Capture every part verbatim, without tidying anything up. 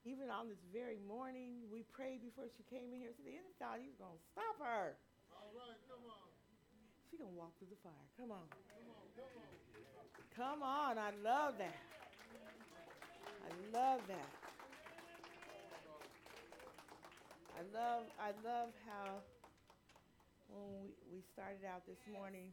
Even on this very morning, we prayed before she came in here. So the enemy thought he was going to stop her. All right, come on. She going to walk through the fire. Come on. Come on. I love that. I love that. I love I love how when we, we started out this morning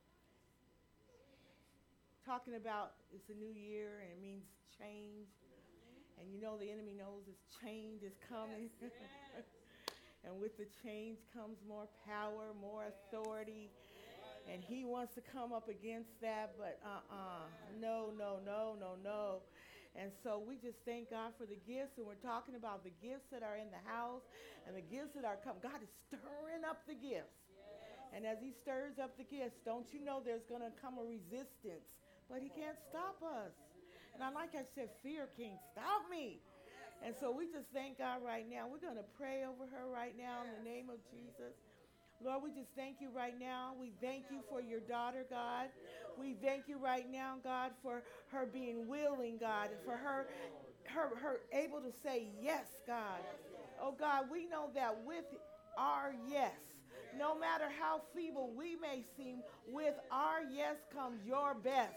talking about it's a new year and it means change. And you know the enemy knows this change is coming. Yes, yes. And with the change comes more power, more authority. And he wants to come up against that, but uh-uh. No, no, no, no, no. And so we just thank God for the gifts, and we're talking about the gifts that are in the house and the gifts that are coming. God is stirring up the gifts. And as he stirs up the gifts, don't you know there's going to come a resistance, but he can't stop us. And I like I said, fear can't stop me. And so we just thank God right now. We're going to pray over her right now in the name of Jesus. Lord, we just thank you right now. We thank you for your daughter, God. We thank you right now, God, for her being willing, God, for her, her, her able to say yes, God. Oh, God, we know that with our yes, no matter how feeble we may seem, with our yes comes your best.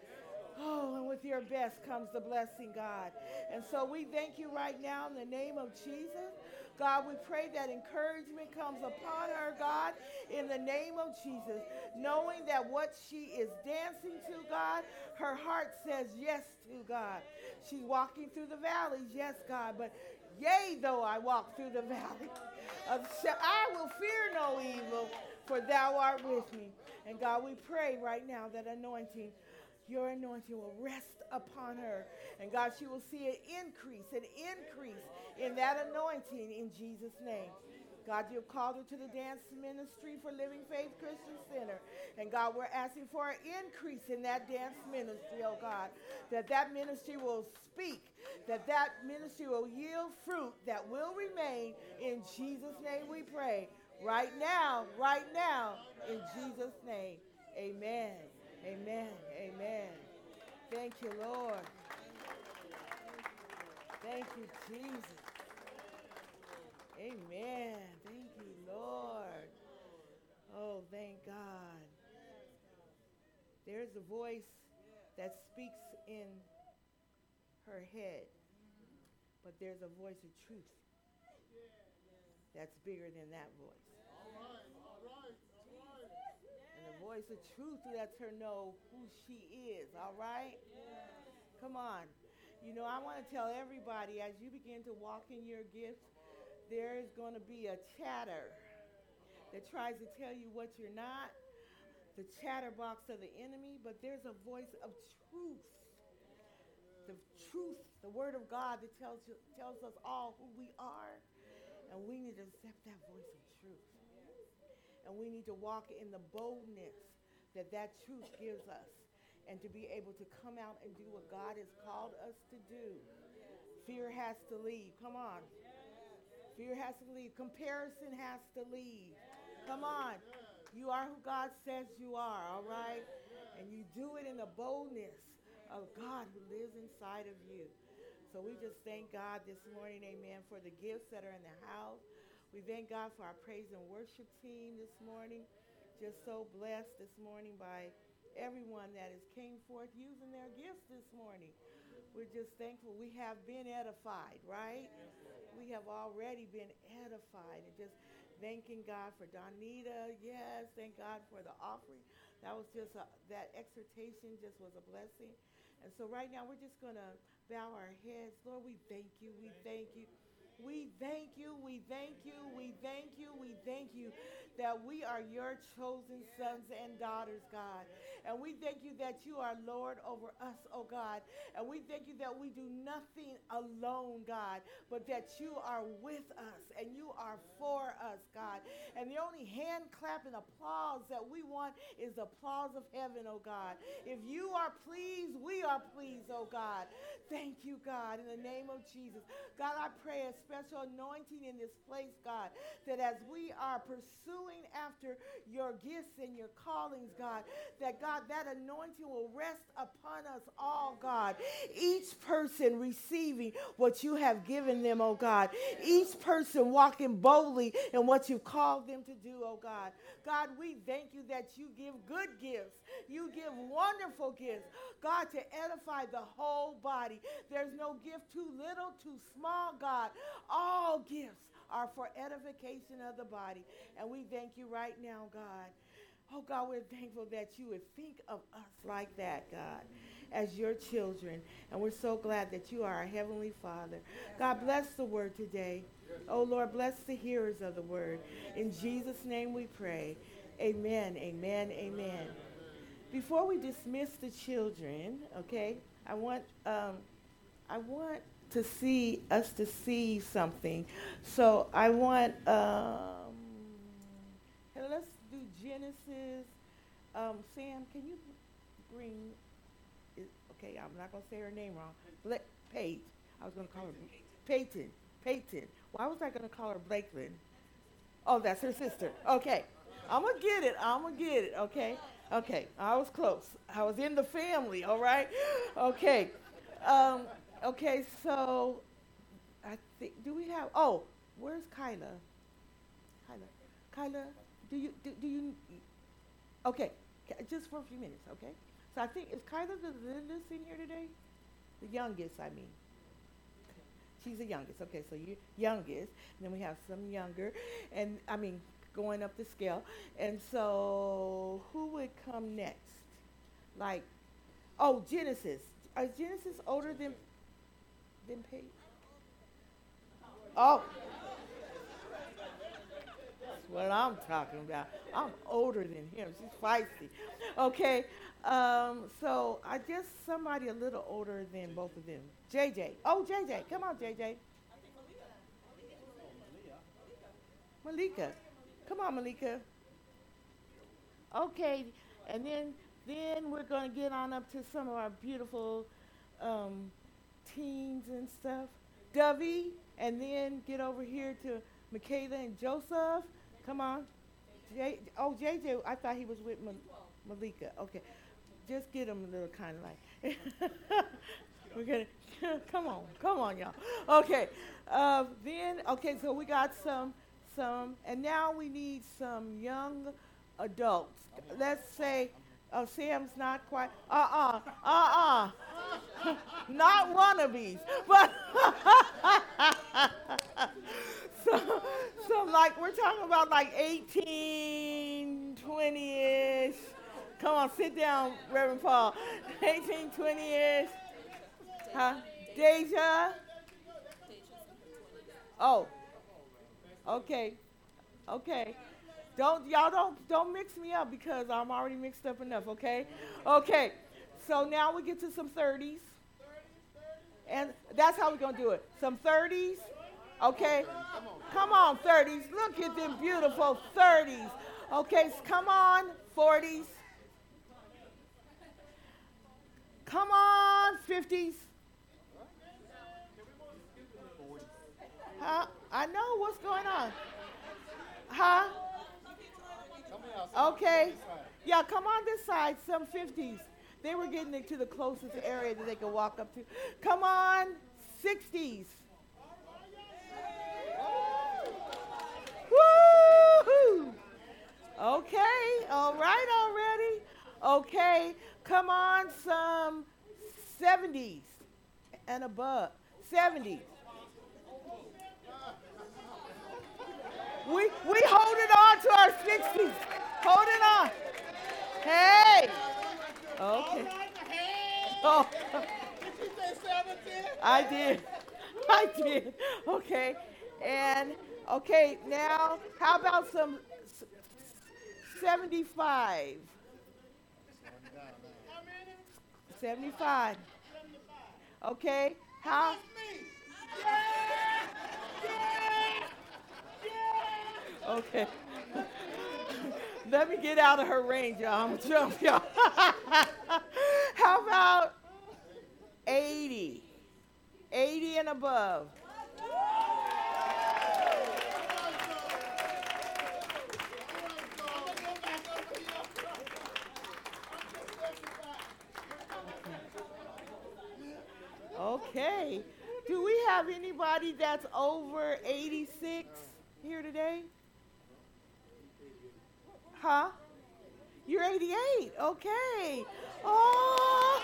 Oh, and with your best comes the blessing, God. And so we thank you right now in the name of Jesus. God, we pray that encouragement comes upon her, God, in the name of Jesus, knowing that what she is dancing to, God, her heart says yes to, God. She's walking through the valleys, yes, God, but yea, though I walk through the valley of shadow, I will fear no evil, for thou art with me. And God, we pray right now that anointing, your anointing will rest upon her. And God, she will see an increase, an increase in that anointing in Jesus' name. God, you've called her to the dance ministry for Living Faith Christian Center. And God, we're asking for an increase in that dance ministry, oh God, that that ministry will speak, that that ministry will yield fruit that will remain. In Jesus' name we pray. Right now, right now, in Jesus' name, amen. Amen. Amen. Thank you, Lord. Thank you, Jesus. Amen. Thank you, Lord. Oh, thank God. There's a voice that speaks in her head, but there's a voice of truth that's bigger than that voice. All right, all right, all right. And the voice of truth lets her know who she is, all right? Come on. You know, I want to tell everybody, as you begin to walk in your gifts, there is going to be a chatter that tries to tell you what you're not, the chatterbox of the enemy, but there's a voice of truth. The truth, the word of God that tells you, tells us all who we are, and we need to accept that voice of truth. And we need to walk in the boldness that that truth gives us, and to be able to come out and do what God has called us to do. Fear has to leave. Come on. Fear has to leave. Comparison has to leave. Come on. You are who God says you are, all right? And you do it in the boldness of God who lives inside of you. So we just thank God this morning, amen, for the gifts that are in the house. We thank God for our praise and worship team this morning. Just so blessed this morning by everyone that has came forth using their gifts this morning. We're just thankful. We have been edified, right? We have already been edified. And just thanking God for Donita. Yes, thank God for the offering. That was just a, that exhortation just was a blessing. And so right now we're just going to bow our heads. Lord, we thank you. We thank you. We thank you, we thank you, we thank you, we thank you that we are your chosen sons and daughters, God. And we thank you that you are Lord over us, oh God. And we thank you that we do nothing alone, God, but that you are with us and you are for us, God. And the only hand clap and applause that we want is the applause of heaven, oh God. If you are pleased, we are pleased, oh God. Thank you, God, in the name of Jesus. God, I pray a special anointing in this place, God, that as we are pursuing following after your gifts and your callings, God, that God, that anointing will rest upon us all, God. Each person receiving what you have given them, oh God. Each person walking boldly in what you've called them to do, oh God. God, we thank you that you give good gifts. You give wonderful gifts, God, to edify the whole body. There's no gift too little, too small, God. All gifts are for edification of the body. And we thank you right now, God. Oh, God, we're thankful that you would think of us like that, God, as your children. And we're so glad that you are our Heavenly Father. God, bless the word today. Oh, Lord, bless the hearers of the word. In Jesus' name we pray. Amen, amen, amen. Before we dismiss the children, okay, I want um, I want to see us to see something. So I want, um, hey, let's do Genesis. Um, Sam, can you bring, it, okay, I'm not going to say her name wrong. Bla- Paige. I was going to call her Peyton. Peyton. Why was I going to call her Blakeland? Oh, that's her sister. Okay. I'm going to get it. I'm going to get it. Okay. Okay. I was close. I was in the family. All right. Okay. Um, okay. So I think, do we have, oh, where's Kyla? Kyla. Kyla, do you, do, do you, okay. Just for a few minutes. Okay. So I think, is Kyla the littlest in here today? The youngest, I mean. She's the youngest. Okay, so you're youngest. And then we have some younger. And, I mean, going up the scale. And so who would come next? Like, oh, Genesis. Is Genesis older than, than Paige? Oh. That's what I'm talking about. I'm older than him. She's feisty. Okay. Um, so I guess somebody a little older than both of them. J J. Oh, J J. Come on, J J. Malika. Come on, Malika. Okay. And then then we're going to get on up to some of our beautiful um, teens and stuff. Dovey. And then get over here to Michaela and Joseph. Come on. J- oh, J J. I thought he was with Mal- Malika. Okay. Just get them a little kind of like. We're going to, come on. Come on, y'all. Okay. Uh, then, okay, so we got some, some, and now we need some young adults. Let's say, oh, Sam's not quite, uh-uh, uh-uh. Not wannabes, but so, so like we're talking about like eighteen, twenty-ish. Come on, sit down, Reverend Paul. eighteen, twenty-ish. Huh? Deja? Oh. Okay. Okay. Don't y'all don't don't mix me up because I'm already mixed up enough, okay? Okay. So now we get to some thirties. And that's how we're going to do it. Some thirties. Okay? Come on, thirties. Look at them beautiful thirties. Okay, come on, forties. Come on, fifties. Huh? I know what's going on. Huh? Okay. Yeah, come on this side, some fifties. They were getting it to the closest area that they could walk up to. Come on, sixties. Woo-hoo! Okay, all right already. Okay, come on, some seventies and above. seventies. We we holding on to our sixties. Holding on. Hey. Okay. Oh. I did. I did. Okay. And okay, now how about some seventy-five? seventy-five. Okay. How? Okay. Let me get out of her range, y'all. I'm gonna jump, y'all. How about eighty? eighty and above. Okay. Do we have anybody that's over eighty-six here today? Huh? You're eighty-eight. Okay. Oh.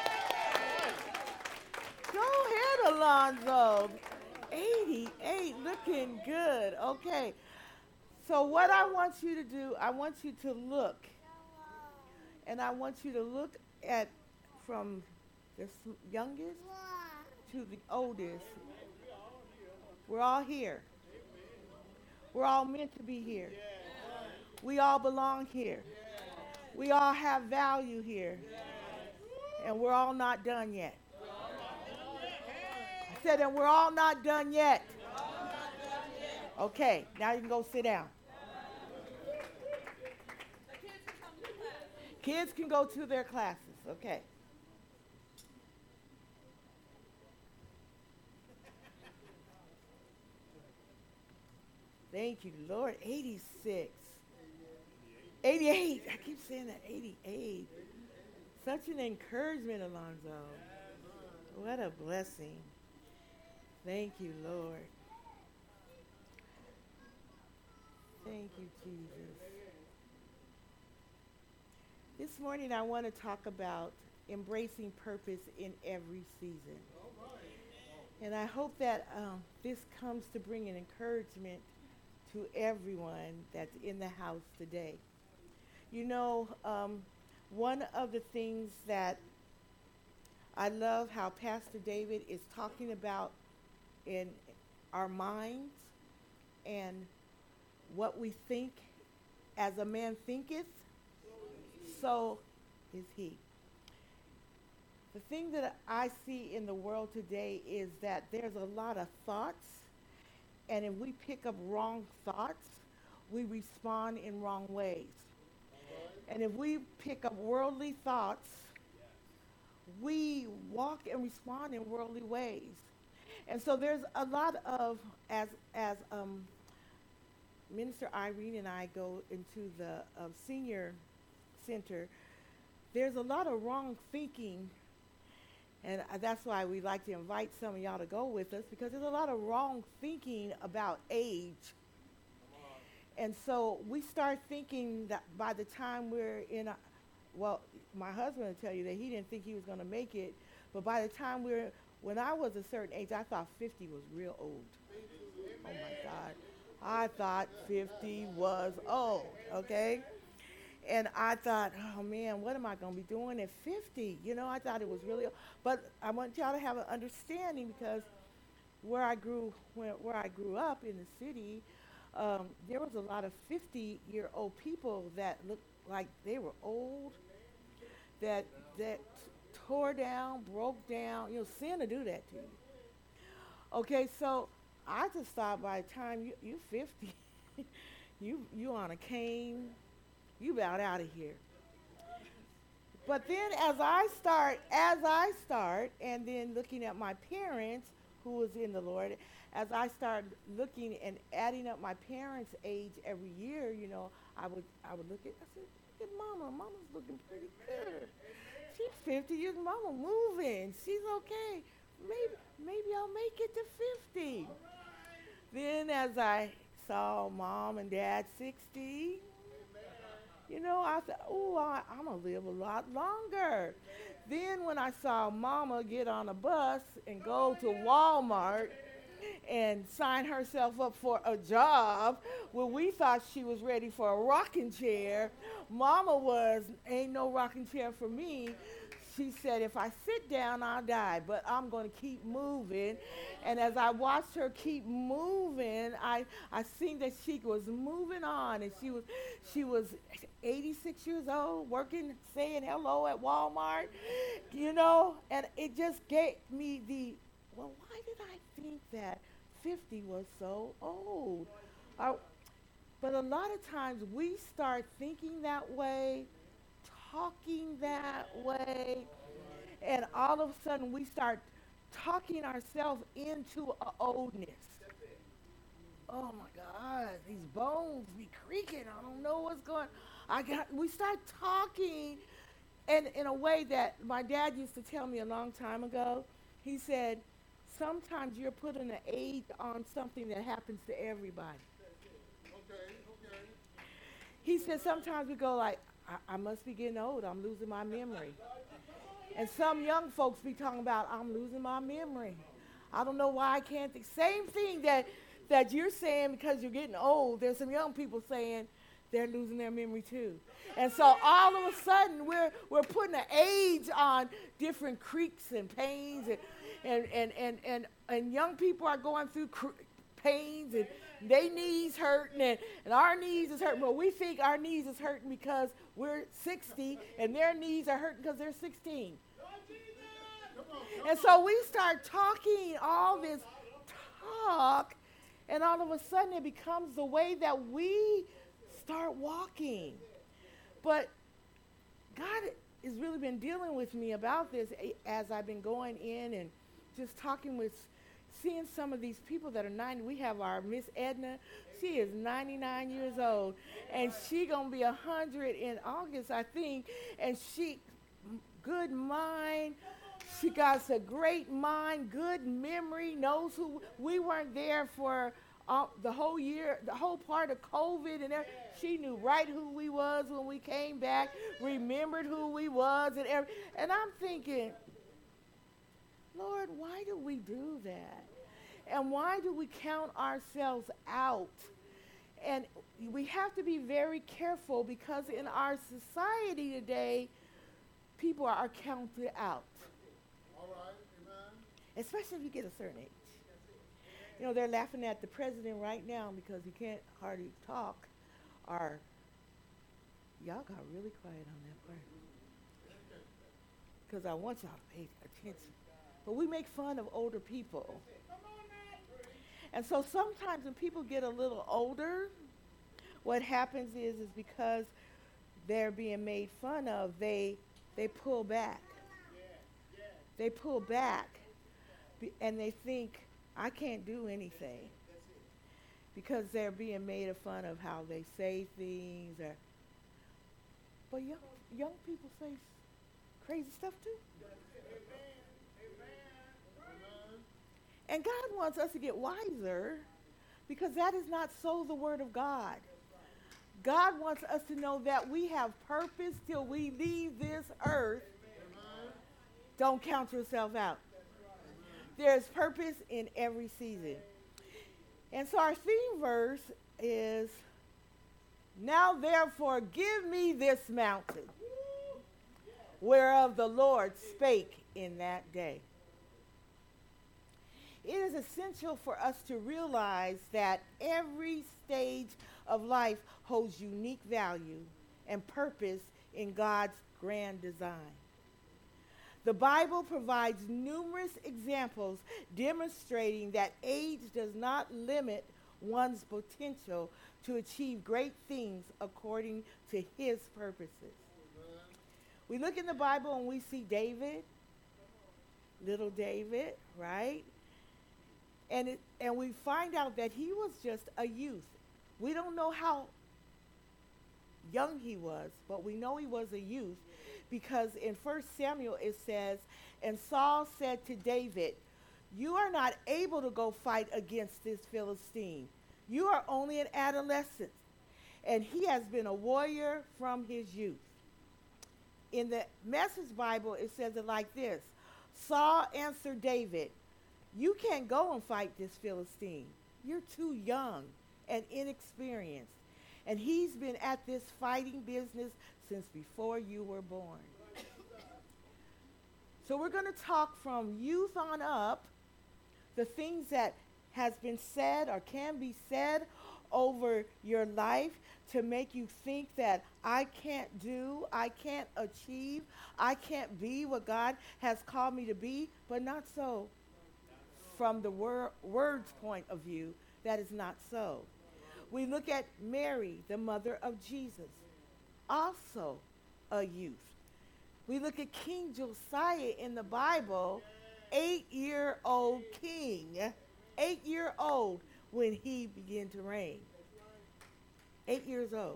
Go ahead, Alonzo. eighty-eight, looking good. Okay. So what I want you to do, I want you to look. And I want you to look at from the s- youngest to the oldest. We're all here. We're all meant to be here. We all belong here. We all have value here. And we're all not done yet. I said, and we're all not done yet. Okay, now you can go sit down. Kids can go to their classes, okay. Thank you, Lord. eighty-six. eighty-eight. I keep saying that. eighty-eight. Such an encouragement, Alonzo. What a blessing. Thank you, Lord. Thank you, Jesus. This morning I want to talk about embracing purpose in every season. And I hope that um, this comes to bring an encouragement to everyone that's in the house today. You know, um, one of the things that I love how Pastor David is talking about in our minds and what we think, as a man thinketh, so is he. The thing that I see in the world today is that there's a lot of thoughts, and if we pick up wrong thoughts, we respond in wrong ways. And if we pick up worldly thoughts, we walk and respond in worldly ways. And so there's a lot of, as as um, Minister Irene and I go into the uh, senior center, there's a lot of wrong thinking. And uh, that's why we like to invite some of y'all to go with us, because there's a lot of wrong thinking about age. And so we start thinking that by the time we're in a, well, my husband will tell you that he didn't think he was going to make it, but by the time we're, when I was a certain age, I thought fifty was real old. Oh my God. I thought fifty was old, okay? And I thought, oh man, what am I going to be doing at fifty? You know, I thought it was really, but I want y'all to have an understanding, because where I grew, where, where I grew up in the city, um, there was a lot of fifty-year-old people that looked like they were old, that that tore down, broke down. You know, sin to do that to you. Okay, so I just thought by the time you you fifty, you you on a cane, you about out of here. But then as I start, as I start, and then looking at my parents who was in the Lord, as I start looking and adding up my parents' age every year, you know, I would I would look at, I said, look at Mama. Mama's looking pretty good. She's fifty years, Mama moving. She's okay. Maybe maybe I'll make it to fifty. Then as I saw Mom and Dad sixty, you know, I thought, oh, I'm going to live a lot longer. Then when I saw Mama get on a bus and go to Walmart and sign herself up for a job where we thought she was ready for a rocking chair, Mama was, ain't no rocking chair for me. She said, if I sit down, I'll die, but I'm going to keep moving. And as I watched her keep moving, I, I seen that she was moving on, and she was, she was eighty-six years old, working, saying hello at Walmart, you know, and it just gave me the, well, why did I think that fifty was so old? I, but a lot of times we start thinking that way, talking that way, and all of a sudden we start talking ourselves into a oldness. Oh my God, these bones be creaking. I don't know what's going. I got. We start talking, and in a way that my dad used to tell me a long time ago. He said, sometimes you're putting an age on something that happens to everybody. Okay, okay. He said sometimes we go like, I, I must be getting old. I'm losing my memory. And some young folks be talking about, I'm losing my memory. I don't know why I can't think. Same thing that, that you're saying because you're getting old. There's some young people saying they're losing their memory too. And so all of a sudden we're, we're putting an age on different creaks and pains. And, and, and, and, and, and young people are going through cr- pains and their knees hurting and, and our knees is hurting. But we think our knees is hurting because we're sixty and their knees are hurting because they're sixteen. And so we start talking all this talk, and all of a sudden it becomes the way that we start walking. But God has really been dealing with me about this as I've been going in and just talking with, seeing some of these people that are ninety. We have our Miss Edna. She is ninety-nine years old, and she going to be one hundred in August, I think, and she, good mind. She got a great mind, good memory, knows who. We weren't there for uh, the whole year, the whole part of COVID, and everything. She knew right who we was when we came back, remembered who we was, and every, and I'm thinking, Lord, why do we do that? And why do we count ourselves out? And we have to be very careful because in our society today, people are counted out. All right, amen. Especially if you get a certain age. You know, they're laughing at the president right now because he can't hardly talk. Or, y'all got really quiet on that part. Because I want y'all to pay attention. But we make fun of older people. And so sometimes when people get a little older, what happens is, is because they're being made fun of, they, they pull back. They pull back be, and they think, I can't do anything because they're being made of fun of how they say things. Or, but young, young people say crazy stuff too. And God wants us to get wiser because that is not so the word of God. God wants us to know that we have purpose till we leave this earth. Don't count yourself out. There's purpose in every season. And so our theme verse is, now therefore give me this mountain, whereof the Lord spake in that day. It is essential for us to realize that every stage of life holds unique value and purpose in God's grand design. The Bible provides numerous examples demonstrating that age does not limit one's potential to achieve great things according to his purposes. We look in the Bible and we see David, little David, right? And it, and we find out that he was just a youth. We don't know how young he was, but we know he was a youth because in First Samuel it says, and Saul said to David, you are not able to go fight against this Philistine. You are only an adolescent, and he has been a warrior from his youth. In the Message Bible, it says it like this. Saul answered David, you can't go and fight this Philistine. You're too young and inexperienced. And he's been at this fighting business since before you were born. So we're going to talk from youth on up, the things that has been said or can be said over your life to make you think that I can't do, I can't achieve, I can't be what God has called me to be, but not so. From the wor- word's point of view, that is not so. We look at Mary, the mother of Jesus, also a youth. We look at King Josiah in the Bible, eight-year-old king, eight-year-old when he began to reign. Eight years old.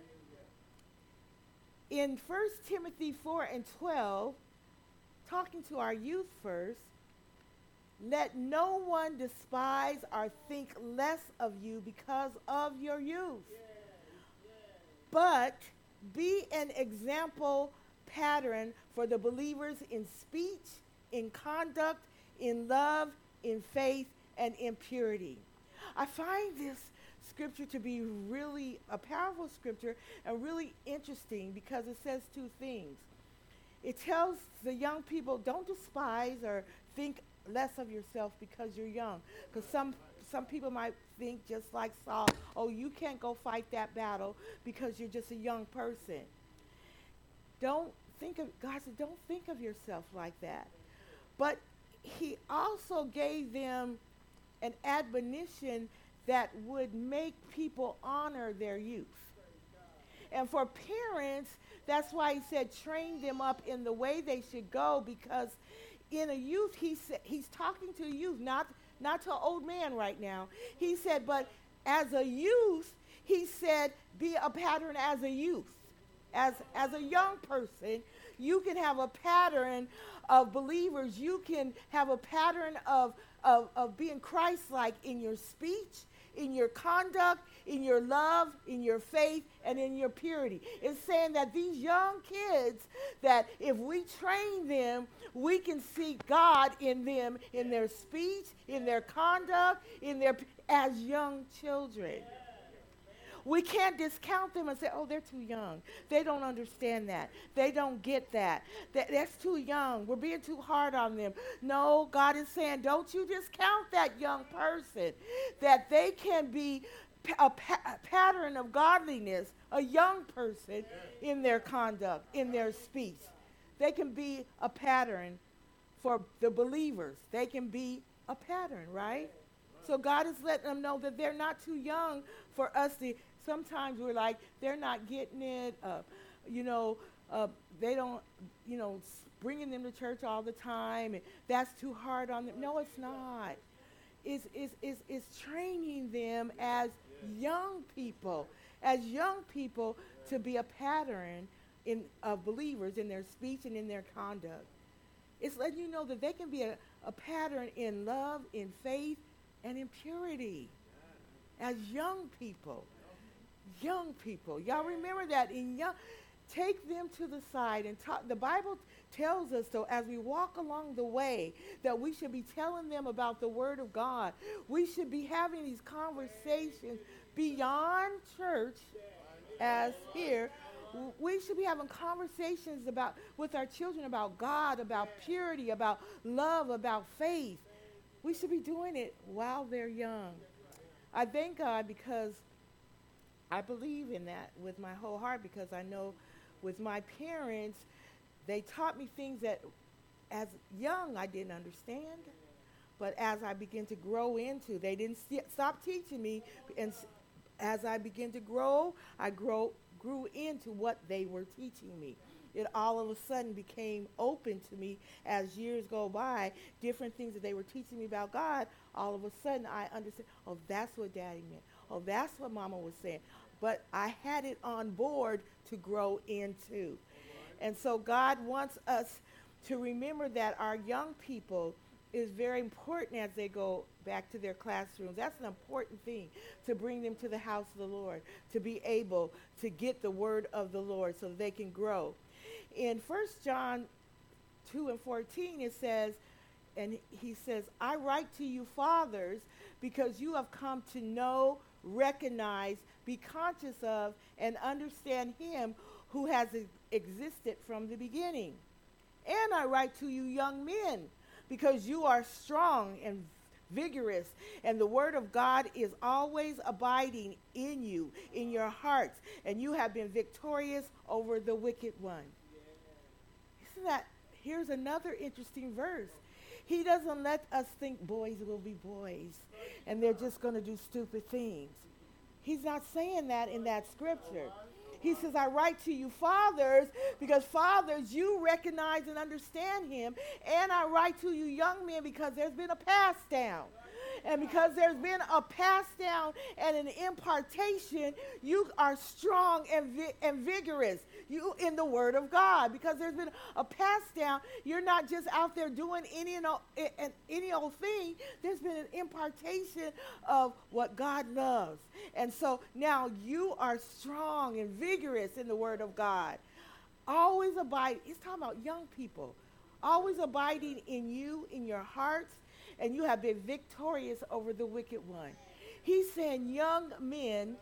In First Timothy four and twelve, talking to our youth first, Let no one despise or think less of you because of your youth, but be an example pattern for the believers in speech, in conduct, in love, in faith, and in purity. I find this scripture to be really a powerful scripture and really interesting because it says two things. It tells the young people, don't despise or think less of yourself because you're young. Because some some people might think, just like Saul, oh, you can't go fight that battle because you're just a young person. Don't think of, God said, don't think of yourself like that. But he also gave them an admonition that would make people honor their youth. And for parents, that's why he said train them up in the way they should go, because in a youth, he sa- he's talking to a youth, not, not to an old man right now. He said, but as a youth, he said, be a pattern as a youth. As, as a young person, you can have a pattern of believers. You can have a pattern of, of, of being Christ-like in your speech, in your conduct, in your love, in your faith, and in your purity. It's saying that these young kids, that if we train them, we can see God in them, in their speech, in their conduct, in their, as young children. We can't discount them and say, oh, they're too young. They don't understand that. They don't get that. that. That's too young. We're being too hard on them. No, God is saying, don't you discount that young person, that they can be a, pa- a pattern of godliness, a young person in their conduct, in their speech. They can be a pattern for the believers. They can be a pattern, right? So God is letting them know that they're not too young for us to. Sometimes we're like, they're not getting it. Uh, you know, uh, they don't, you know, bringing them to church all the time. And that's too hard on them. No, it's not. It's, it's, it's, it's training them as young people, as young people to be a pattern in, of believers in their speech and in their conduct. It's letting you know that they can be a, a pattern in love, in faith, and in purity as young people. Young people. Y'all remember that in young, take them to the side and talk. The Bible tells us, though, as we walk along the way, that we should be telling them about the Word of God. We should be having these conversations beyond church, as here. We should be having conversations about with our children about God, about purity, about love, about faith. We should be doing it while they're young. I thank God because I believe in that with my whole heart, because I know with my parents, they taught me things that as young I didn't understand, but as I began to grow into, they didn't st- stop teaching me, and s- as I began to grow, I grow, grew into what they were teaching me. It all of a sudden became open to me as years go by, different things that they were teaching me about God. All of a sudden I understand, oh, that's what Daddy meant. Oh, that's what Mama was saying. But I had it on board to grow into. And so God wants us to remember that our young people is very important as they go back to their classrooms. That's an important thing, to bring them to the house of the Lord, to be able to get the word of the Lord so that they can grow. In First John two and fourteen, it says, and he says, I write to you, fathers, because you have come to know, recognize, be conscious of, and understand him who has e- existed from the beginning. And I write to you, young men, because you are strong and vigorous, and the word of God is always abiding in you, in your hearts, and you have been victorious over the wicked one. Isn't that, here's another interesting verse. He doesn't let us think boys will be boys, and they're just going to do stupid things. He's not saying that in that scripture. He says, I write to you, fathers, because fathers, you recognize and understand him. And I write to you, young men, because there's been a pass down. And because there's been a pass down and an impartation, you are strong and, vi- and vigorous. You in the Word of God, because there's been a pass down. You're not just out there doing any and, o- and any old thing. There's been an impartation of what God loves. And so now you are strong and vigorous in the Word of God. Always abide. He's talking about young people. Always abiding in you, in your hearts, and you have been victorious over the wicked one. He's saying young men,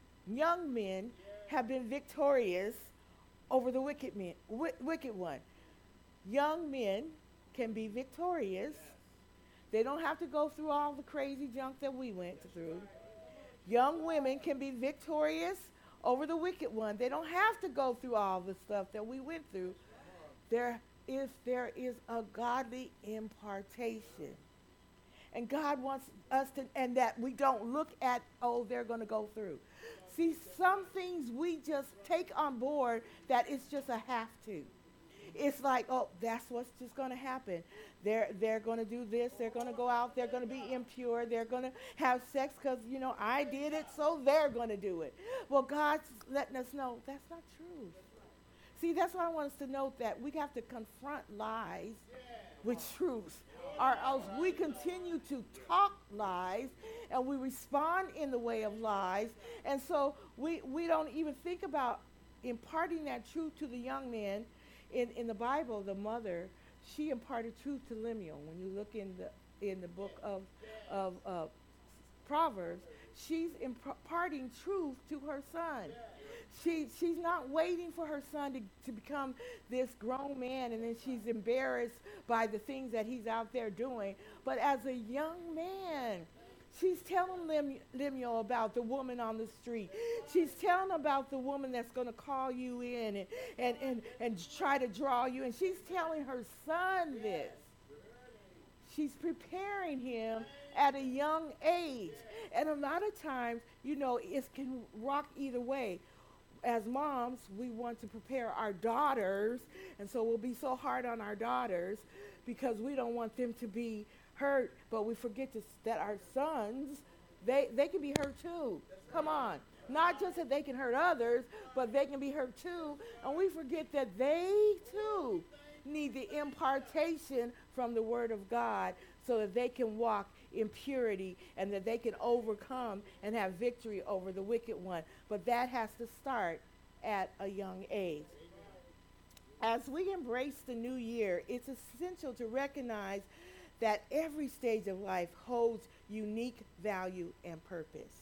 young men have been victorious over the wicked men, wi- wicked one. Young men can be victorious. They don't have to go through all the crazy junk that we went through. Young women can be victorious over the wicked one. They don't have to go through all the stuff that we went through. There is there is a godly impartation. And God wants us to, and that we don't look at, oh, they're going to go through. See, some things we just take on board that it's just a have to. It's like, oh, that's what's just going to happen. They're, they're going to do this. They're going to go out. They're going to be impure. They're going to have sex because, you know, I did it, so they're going to do it. Well, God's letting us know that's not true. See, that's why I want us to note that we have to confront lies with truth, or else we continue to talk lies and we respond in the way of lies. And so we, we don't even think about imparting that truth to the young men. In, in the Bible, the mother, she imparted truth to Lemuel. When you look in the in the book of, of uh, Proverbs, she's imparting truth to her son. She, she's not waiting for her son to, to become this grown man and then she's embarrassed by the things that he's out there doing. But as a young man, she's telling Lem- Lemuel about the woman on the street. She's telling about the woman that's going to call you in and, and, and, and try to draw you. And she's telling her son this. She's preparing him at a young age. And a lot of times, you know, it can rock either way. As moms, we want to prepare our daughters, and so we'll be so hard on our daughters because we don't want them to be hurt, but we forget to, that our sons, they, they can be hurt too. Come on. Not just that they can hurt others, but they can be hurt too, and we forget that they too need the impartation from the Word of God so that they can walk in purity and that they can overcome and have victory over the wicked one. But that has to start at a young age. As we embrace the new year, it's essential to recognize that every stage of life holds unique value and purpose.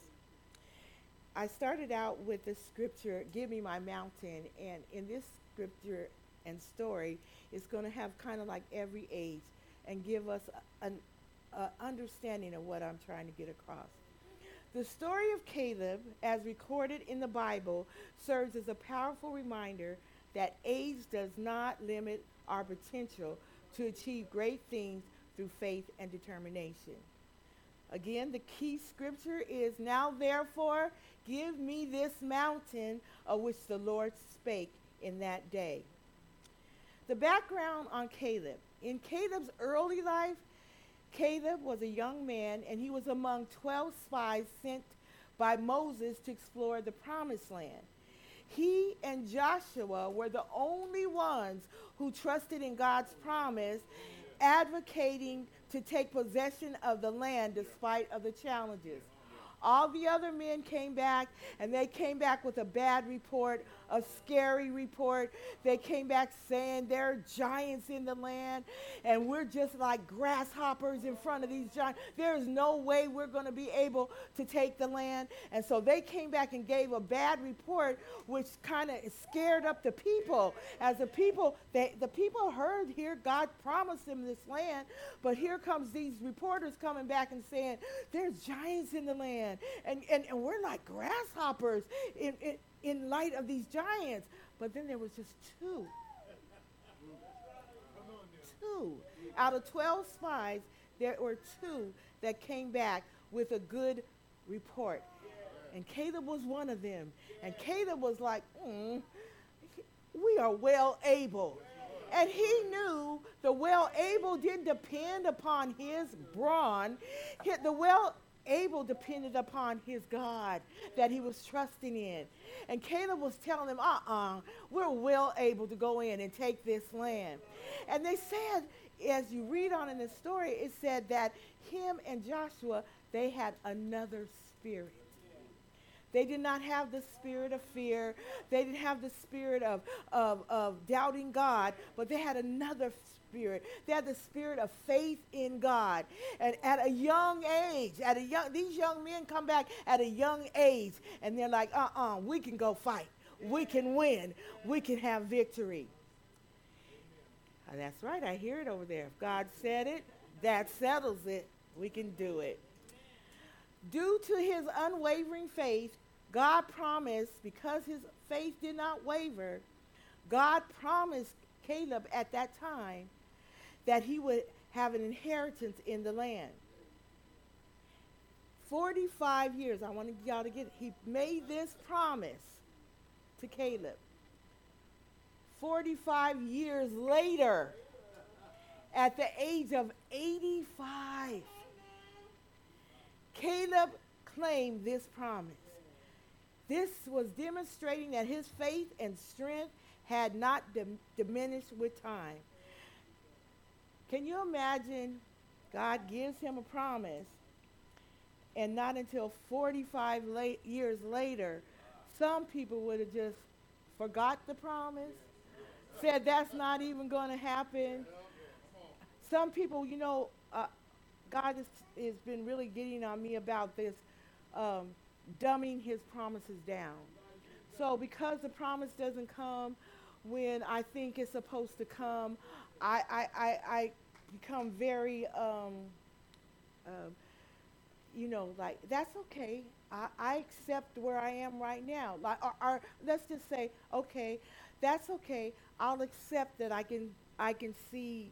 I started out with the scripture, "Give me my mountain," and in this scripture and story, it's going to have kind of like every age and give us an uh, understanding of what I'm trying to get across. The story of Caleb, as recorded in the Bible, serves as a powerful reminder that age does not limit our potential to achieve great things through faith and determination. Again, the key scripture is, "Now therefore give me this mountain of which the Lord spake in that day." The background on Caleb. In Caleb's early life, Caleb was a young man, and he was among twelve spies sent by Moses to explore the promised land. He and Joshua were the only ones who trusted in God's promise, advocating to take possession of the land despite of the challenges. All the other men came back, and they came back with a bad report, a scary report. They came back saying there are giants in the land, and we're just like grasshoppers in front of these giants. There is no way we're going to be able to take the land. And so they came back and gave a bad report, which kind of scared up the people. As the people, they, the people heard here God promised them this land, but here comes these reporters coming back and saying there's giants in the land. And, and, and we're like grasshoppers in, in, in light of these giants. But then there was just two. Two. Out of twelve spies, there were two that came back with a good report. And Caleb was one of them. And Caleb was like, mm, we are well able. And he knew the well able didn't depend upon his brawn. He- The well able depended upon his God that he was trusting in. And Caleb was telling him, uh-uh, we're well able to go in and take this land. And they said, as you read on in the story, it said that him and Joshua, they had another spirit. They did not have the spirit of fear. They didn't have the spirit of, of, of doubting God, but they had another spirit. They had the spirit of faith in God. And at a young age, at a young, these young men come back at a young age, and they're like, uh-uh, we can go fight. We can win. We can have victory. Oh, that's right. I hear it over there. If God said it, that settles it. We can do it. Due to his unwavering faith, God promised, because his faith did not waver, God promised Caleb at that time that he would have an inheritance in the land. forty-five years, I want y'all to get it. He made this promise to Caleb. forty-five years later, at the age of eighty-five, Caleb claimed this promise. This was demonstrating that his faith and strength had not dim- diminished with time. Can you imagine God gives him a promise, and not until forty-five late years later, some people would have just forgot the promise, said that's not even going to happen. Some people, you know, uh, God has, has been really getting on me about this, um, dumbing his promises down. So because the promise doesn't come when I think it's supposed to come, I, I, I, I become very, um, uh, you know, like, that's okay. I, I accept where I am right now. Like, or, or let's just say, okay, that's okay. I'll accept that I can, I can see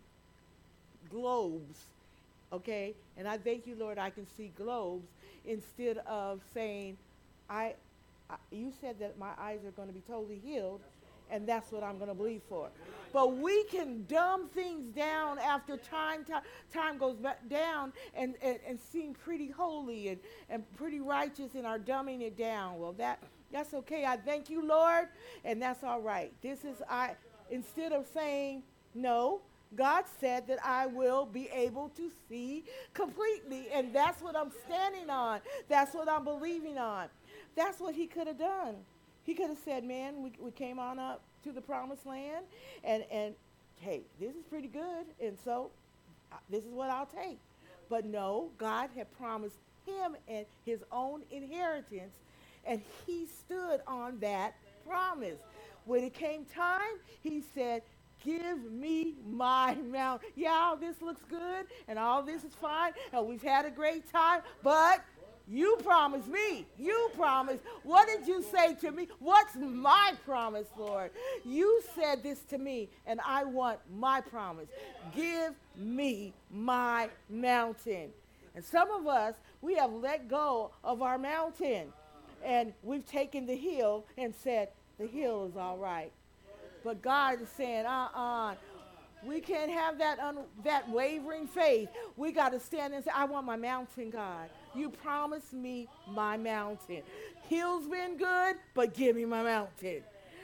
globes. Okay, and I thank you, Lord, I can see globes, instead of saying, I, I you said that my eyes are going to be totally healed, and that's what I'm going to believe for. But we can dumb things down after time time, time goes back down and, and, and seem pretty holy and, and pretty righteous and are dumbing it down. Well, that that's okay. I thank you, Lord, and that's all right. This is, I instead of saying no, God said that I will be able to see completely, and that's what I'm standing on. That's what I'm believing on. That's what he could have done. He could have said, man, we, we came on up to the promised land, and, and hey, this is pretty good, and so uh, this is what I'll take. But no, God had promised him and his own inheritance, and he stood on that promise. When it came time, he said, give me my mount. Yeah, all this looks good, and all this is fine, and we've had a great time, but you promised me. You promised. What did you say to me? What's my promise, Lord? You said this to me, and I want my promise. Give me my mountain. And some of us, we have let go of our mountain, and we've taken the hill and said, the hill is all right. But God is saying, uh-uh, we can't have that un- that wavering faith. We got to stand and say, I want my mountain, God. You promised me my mountain. Hill's been good, but give me my mountain.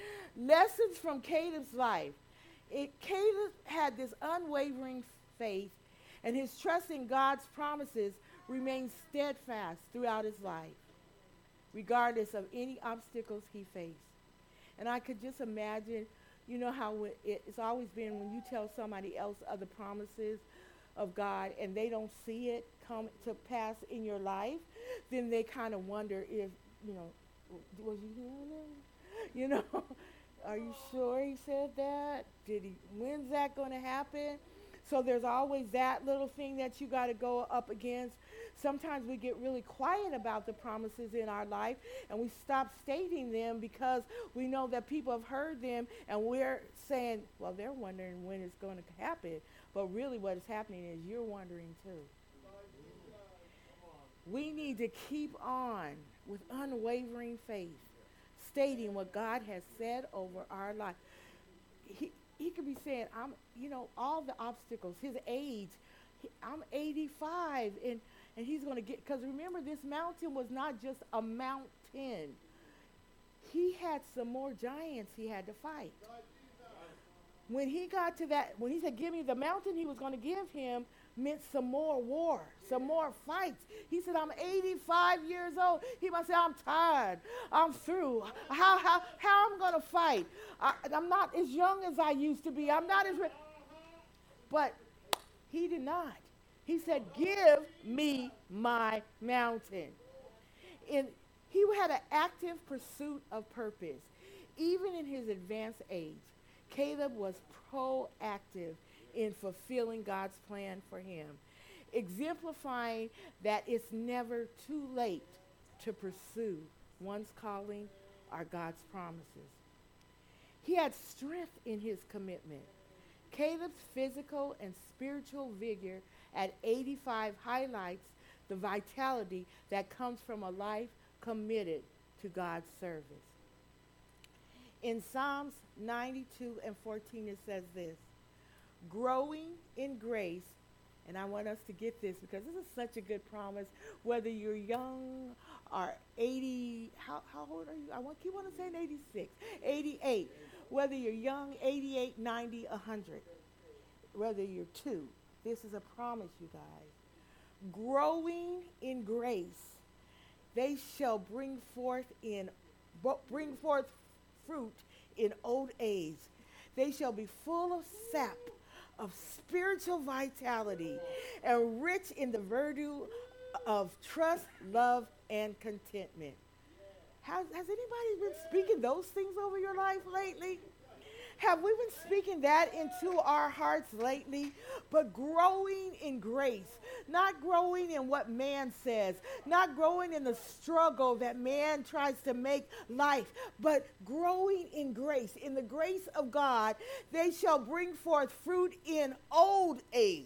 Lessons from Caleb's life. It, Caleb had this unwavering faith, and his trust in God's promises remained steadfast throughout his life, regardless of any obstacles he faced. And I could just imagine, you know how it's always been when you tell somebody else other promises of God and they don't see it come to pass in your life, then they kind of wonder if, you know, was you hearing him? You know, are you sure he said that? Did he? When's that going to happen? So there's always that little thing that you got to go up against. Sometimes we get really quiet about the promises in our life, and we stop stating them because we know that people have heard them, and we're saying, well, they're wondering when it's going to happen. But really what is happening is you're wondering too. We need to keep on with unwavering faith, stating what God has said over our life. He, he could be saying, I'm, you know, all the obstacles, his age, he, I'm eighty-five, and, and he's going to get, because remember, this mountain was not just a mountain. He had some more giants he had to fight. When he got to that, when he said, give me the mountain he was going to give him, meant some more war, some more fights. He said, I'm eighty-five years old. He must say, I'm tired. I'm through. How, how, how I'm going to fight? I, I'm not as young as I used to be. I'm not as... Re-. But he did not. He said, give me my mountain. And he had an active pursuit of purpose. Even in his advanced age, Caleb was proactive in fulfilling God's plan for him, exemplifying that it's never too late to pursue one's calling or God's promises. He had strength in his commitment. Caleb's physical and spiritual vigor at eighty-five highlights the vitality that comes from a life committed to God's service. In Psalms ninety-two and fourteen, it says this, growing in grace, and I want us to get this because this is such a good promise, whether you're young or eighty, how, how old are you? I want, keep on saying eighty-six, eighty-eight, whether you're young, eighty-eight, ninety, one hundred, whether you're two, this is a promise, you guys. Growing in grace, they shall bring forth in, bring forth fruit in old age. They shall be full of sap, of spiritual vitality, and rich in the virtue of trust, love, and contentment. Has, has anybody been speaking those things over your life lately? Have we been speaking that into our hearts lately? But growing in grace, not growing in what man says, not growing in the struggle that man tries to make life, but growing in grace, in the grace of God, they shall bring forth fruit in old age.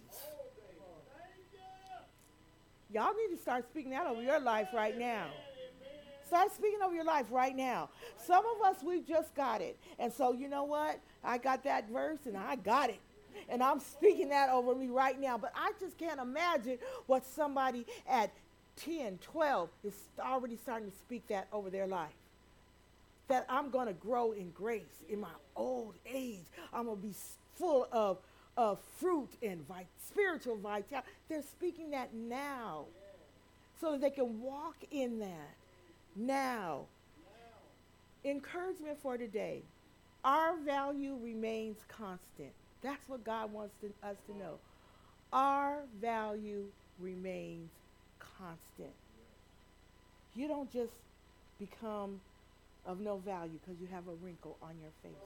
Y'all need to start speaking that over your life right now. Start speaking over your life right now. Some of us, we just got it. And so, you know what? I got that verse and I got it. And I'm speaking that over me right now. But I just can't imagine what somebody at ten, twelve is already starting to speak that over their life. That I'm going to grow in grace in my old age. I'm going to be full of, of fruit and vit- spiritual vitality. They're speaking that now so that they can walk in that. Now, encouragement for today. Our value remains constant. That's what God wants to, us to know. Our value remains constant. You don't just become of no value because you have a wrinkle on your face.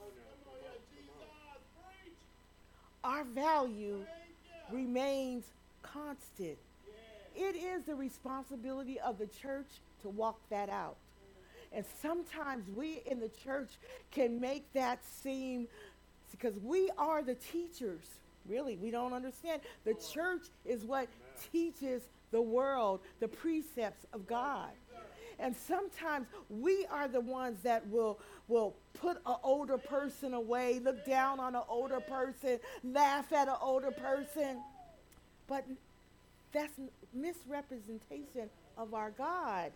Our value remains constant. It is the responsibility of the church to walk that out. And sometimes we in the church can make that seem, because we are the teachers. Really, we don't understand. The church is what teaches the world the precepts of God. And sometimes we are the ones that will, will put an older person away, look down on an older person, laugh at an older person. But that's misrepresentation of our God.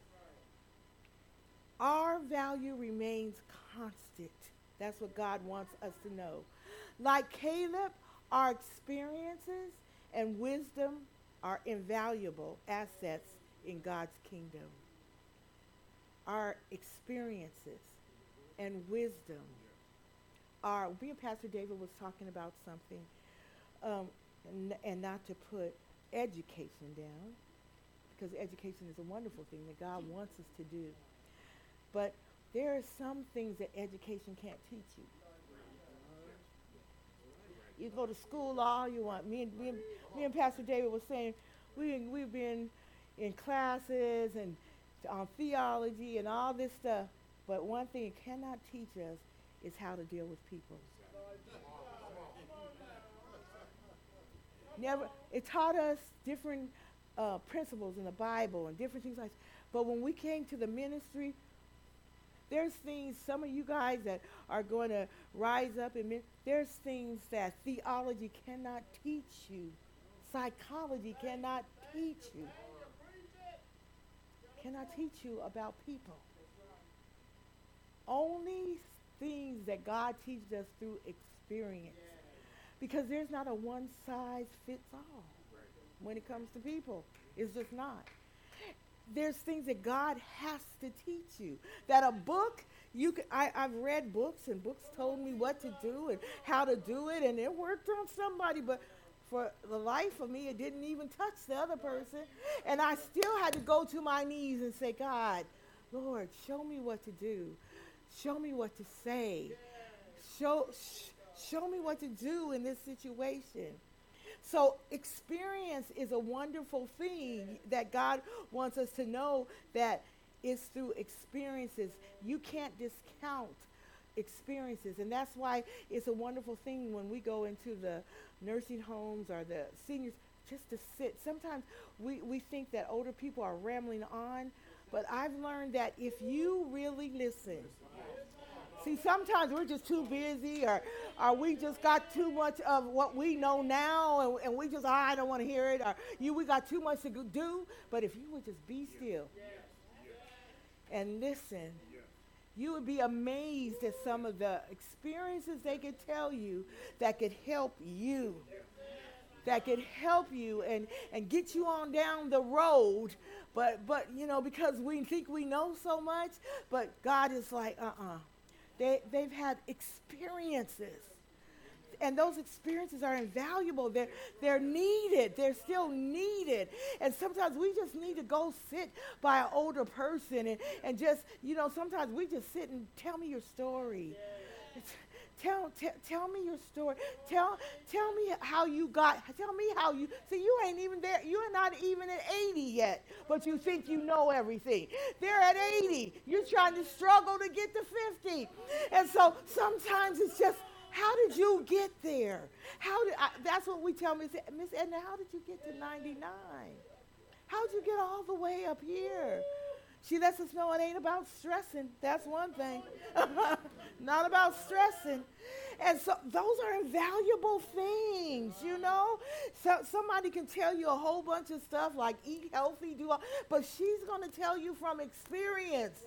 Our value remains constant. That's what God wants us to know. Like Caleb, our experiences and wisdom are invaluable assets in God's kingdom. Our experiences and wisdom are, me and Pastor David was talking about something, um, and, and not to put education down, because education is a wonderful thing that God wants us to do. But there are some things that education can't teach you. You go to school all you want. Me and, me and, me and Pastor David was saying, we, we've been in classes and on theology and all this stuff, but one thing it cannot teach us is how to deal with people. Never, it taught us different uh, principles in the Bible and different things like that. But when we came to the ministry, There's things, some of you guys that are going to rise up and min- there's things that theology cannot teach you. Psychology cannot teach you. Cannot teach you about people. Only things that God teaches us through experience. Because there's not a one size fits all when it comes to people. It's just not. There's things that God has to teach you. That a book, you can, I, I've read books, and books told me what to do and how to do it, and it worked on somebody, but for the life of me, it didn't even touch the other person. And I still had to go to my knees and say, God, Lord, show me what to do. Show me what to say. Show, sh- show me what to do in this situation. So experience is a wonderful thing that God wants us to know, that it's through experiences. You can't discount experiences. And that's why it's a wonderful thing when we go into the nursing homes or the seniors, just to sit. Sometimes we, we think that older people are rambling on, but I've learned that if you really listen, see, sometimes we're just too busy, or, or we just got too much of what we know now, and, and we just, oh, I don't want to hear it, or you, we got too much to go do. But if you would just be still and listen, you would be amazed at some of the experiences they could tell you that could help you, that could help you and, and get you on down the road. But, but, you know, because we think we know so much, but God is like, uh-uh. They, they've had experiences. And those experiences are invaluable. They're, they're needed. They're still needed. And sometimes we just need to go sit by an older person and, and just, you know, sometimes we just sit and tell me your story. Tell, t- tell me your story. Tell, tell me how you got, tell me how you, see, you ain't even there. You're not even at eighty yet, but you think you know everything. They're at eighty. You're trying to struggle to get to fifty. And so sometimes it's just, how did you get there? How did, I, that's what we tell Miss Miss Edna, how did you get to ninety-nine? How did you get all the way up here? She lets us know it ain't about stressing. That's one thing. Not about stressing. And so those are invaluable things, you know. So somebody can tell you a whole bunch of stuff like eat healthy, do all, but she's going to tell you from experience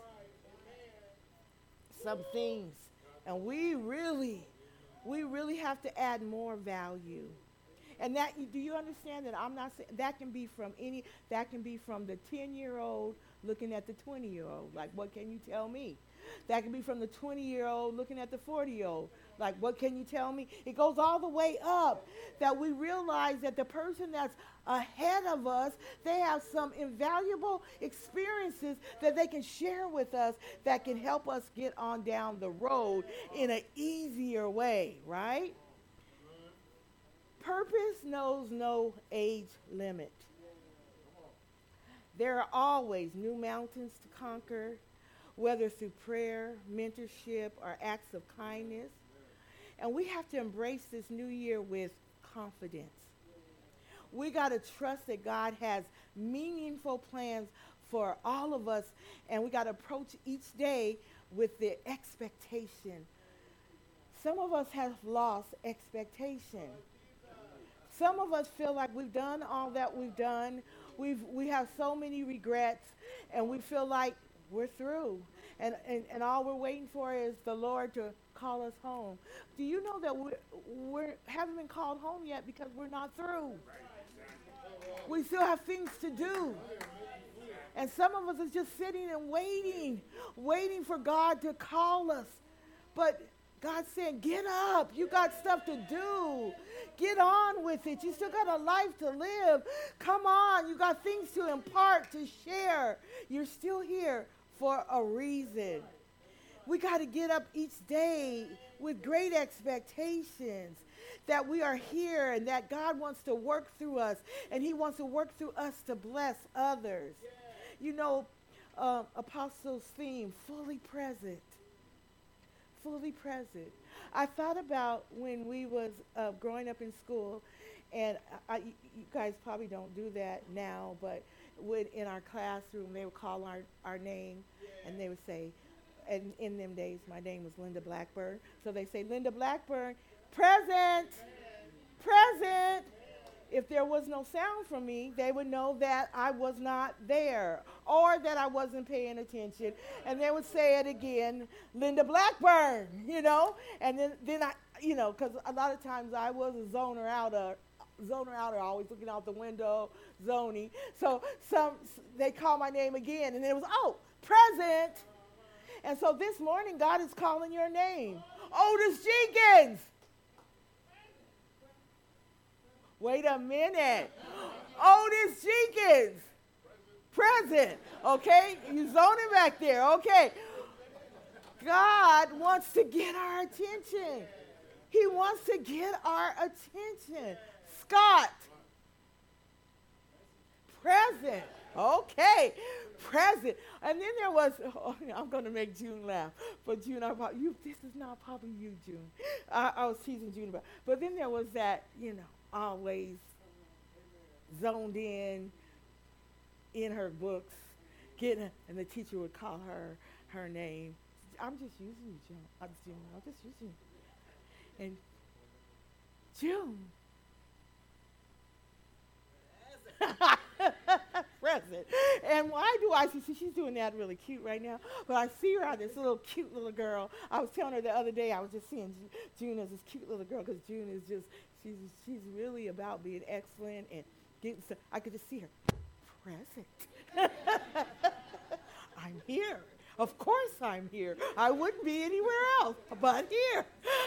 some things. And we really, we really have to add more value. And that, do you understand that I'm not saying, that can be from any, that can be from the ten-year-old looking at the twenty-year-old. Like, what can you tell me? That can be from the twenty-year-old looking at the forty-year-old. Like, what can you tell me? It goes all the way up, that we realize that the person that's ahead of us, they have some invaluable experiences that they can share with us that can help us get on down the road in an easier way, right? Purpose knows no age limit. There are always new mountains to conquer, whether through prayer, mentorship, or acts of kindness. And we have to embrace this new year with confidence. We got to trust that God has meaningful plans for all of us, and we got to approach each day with the expectation. Some of us have lost expectation. Some of us feel like we've done all that we've done. We've, we have so many regrets, and we feel like we're through. And, and, and all we're waiting for is the Lord to call us home. Do you know that we're, we're haven't been called home yet because we're not through? We still have things to do. And some of us are just sitting and waiting, waiting for God to call us. But God's saying, get up. You got stuff to do. Get on with it. You still got a life to live. Come on. You got things to impart, to share. You're still here for a reason. We got to get up each day with great expectations that we are here and that God wants to work through us, and he wants to work through us to bless others. You know, uh, Apostles' theme, fully present. Fully present. I thought about when we was uh, growing up in school, and I, I, you guys probably don't do that now, but would in our classroom they would call our, our name, and they would say, and in them days, my name was Linda Blackburn. So they say, Linda Blackburn, present, present. If there was no sound from me, they would know that I was not there or that I wasn't paying attention. And they would say it again, Linda Blackburn, you know. And then, then I, you know, because a lot of times I was a zoner outer, zoner outer, always looking out the window, zoning. So some they call my name again, and it was, oh, present. And so this morning, God is calling your name. Otis Jenkins. Wait a minute. Otis Jenkins. Present. Okay? You zoning back there. Okay. God wants to get our attention. He wants to get our attention. Scott. Present. Okay. Present. And then there was, oh, I'm going to make June laugh. But June, I probably, you, this is not probably you, June. I, I was teasing June about. But then there was that, you know, always zoned in, in her books, getting, and the teacher would call her her name. I'm just using you, June. I'm, June. I'm just using you. And June. Present. And why do I see, see, she's doing that really cute right now, but I see her out, this little cute little girl. I was telling her the other day, I was just seeing June as this cute little girl, because June is just, she's she's really about being excellent and getting stuff. I could just see her. Present. I'm here. Of course I'm here. I wouldn't be anywhere else but here.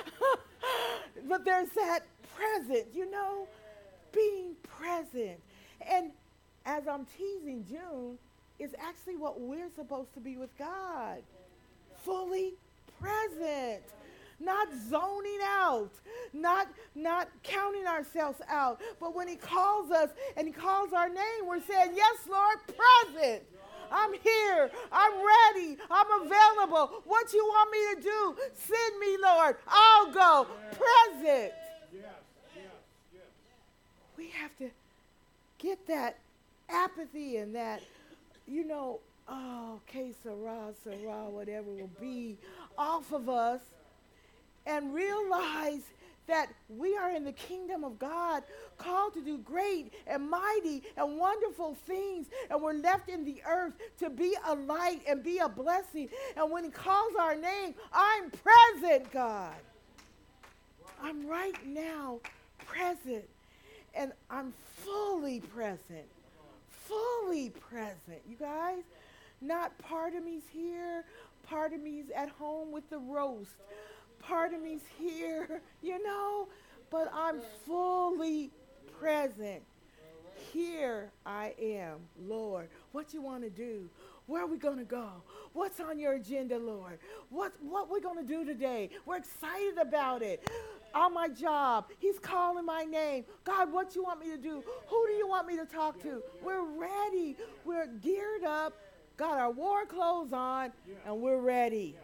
But there's that present, you know, being present. And as I'm teasing June, is actually what we're supposed to be with God. Fully present. Not zoning out. Not, not counting ourselves out. But when he calls us and he calls our name, we're saying, yes, Lord, present. I'm here. I'm ready. I'm available. What you want me to do? Send me, Lord. I'll go. Present. Yes, yes, yes. We have to get that apathy and that, you know, oh, que sera, sera, whatever will be, off of us, and realize that we are in the kingdom of God, called to do great and mighty and wonderful things, and we're left in the earth to be a light and be a blessing. And when he calls our name, I'm present, God. I'm right now present, and I'm fully present. Fully present, you guys. Not part of me's here, part of me's at home with the roast, part of me's here, you know, but I'm fully present. Here I am, Lord. What you want to do? Where are we going to go? What's on your agenda, Lord? What what we going to do today? We're excited about it. On my job, he's calling my name. God, what you want me to do? Who do you want me to talk to? We're ready. We're geared up, got our war clothes on, and we're ready.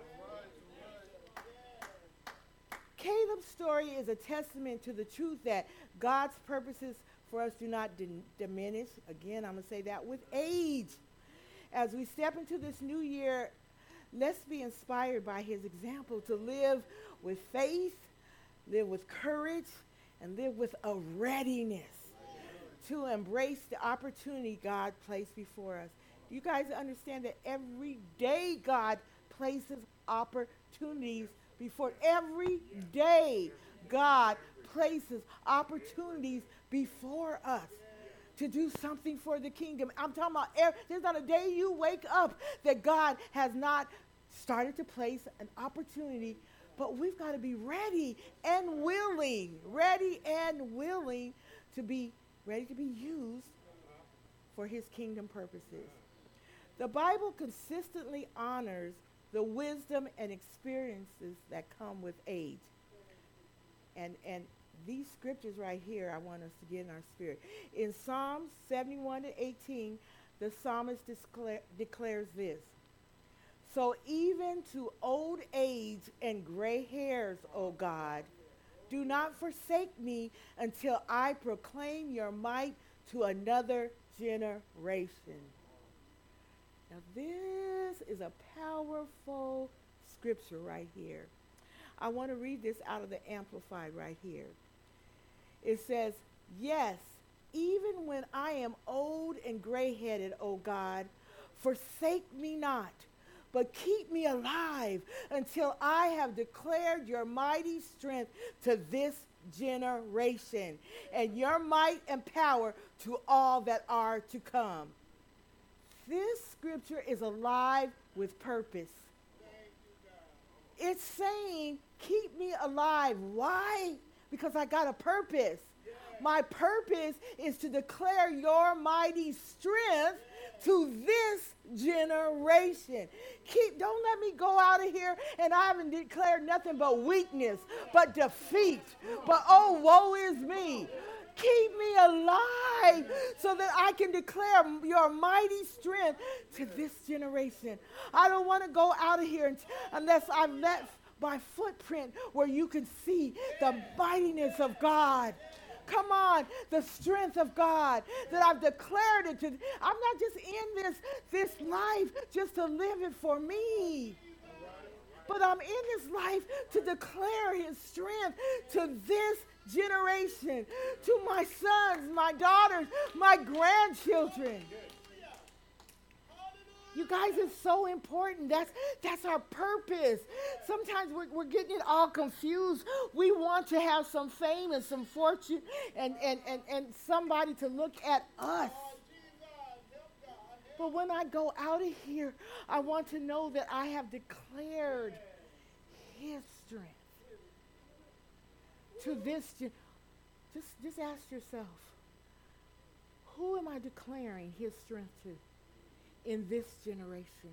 Caleb's story is a testament to the truth that God's purposes for us do not din- diminish. Again, I'm going to say that with age. As we step into this new year, let's be inspired by his example to live with faith, live with courage, and live with a readiness to embrace the opportunity God placed before us. Do you guys understand that every day God places opportunities before? Every day God places opportunities before us to do something for the kingdom. I'm talking about, every, there's not a day you wake up that God has not started to place an opportunity. But we've got to be ready and willing, ready and willing to be ready to be used for his kingdom purposes. The Bible consistently honors the wisdom and experiences that come with age. And, and these scriptures right here, I want us to get in our spirit. In Psalms seventy-one to eighteen, the psalmist discla- declares this. So even to old age and gray hairs, O God, do not forsake me until I proclaim your might to another generation. Now this is a powerful scripture right here. I want to read this out of the Amplified right here. It says, yes, even when I am old and gray-headed, O God, forsake me not, but keep me alive until I have declared your mighty strength to this generation and your might and power to all that are to come. This scripture is alive with purpose. It's saying, keep me alive. Why? Because I got a purpose. My purpose is to declare your mighty strength to this generation. Keep, don't let me go out of here and I haven't declared nothing but weakness, but defeat. But oh, woe is me. Keep me alive so that I can declare your mighty strength to this generation. I don't want to go out of here unless I've left my footprint where you can see the mightiness of God. Come on, the strength of God that I've declared it to. I'm not just in this, this life just to live it for me. But I'm in this life to declare his strength to this generation, to my sons, my daughters, my grandchildren. You guys, it's so important. That's that's our purpose. Sometimes we're, we're getting it all confused. We want to have some fame and some fortune and, and, and, and somebody to look at us. But when I go out of here, I want to know that I have declared his strength to this. Gen- just, just ask yourself, who am I declaring his strength to in this generation?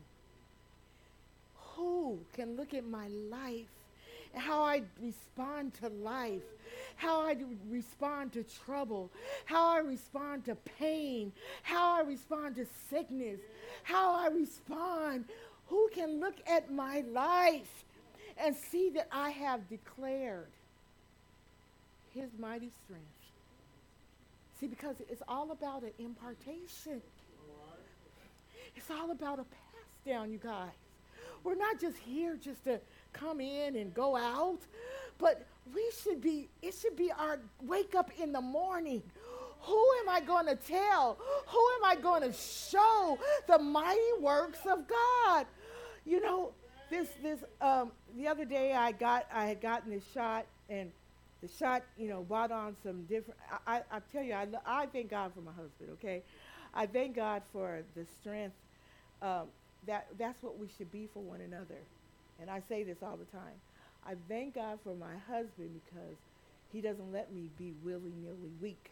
Who can look at my life and how I respond to life, how I do respond to trouble, how I respond to pain, how I respond to sickness, how I respond? Who can look at my life and see that I have declared his mighty strength? See, because it's all about an impartation. It's all about a pass down, you guys. We're not just here just to come in and go out, but we should be, it should be our wake up in the morning. Who am I going to tell? Who am I going to show the mighty works of God? You know, this, this, um, the other day I got, I had gotten this shot, and the shot, you know, brought on some different, I, I, I tell you, I, I thank God for my husband, okay? I thank God for the strength. Um, that that's what we should be for one another. And I say this all the time. I thank God for my husband because he doesn't let me be willy-nilly weak.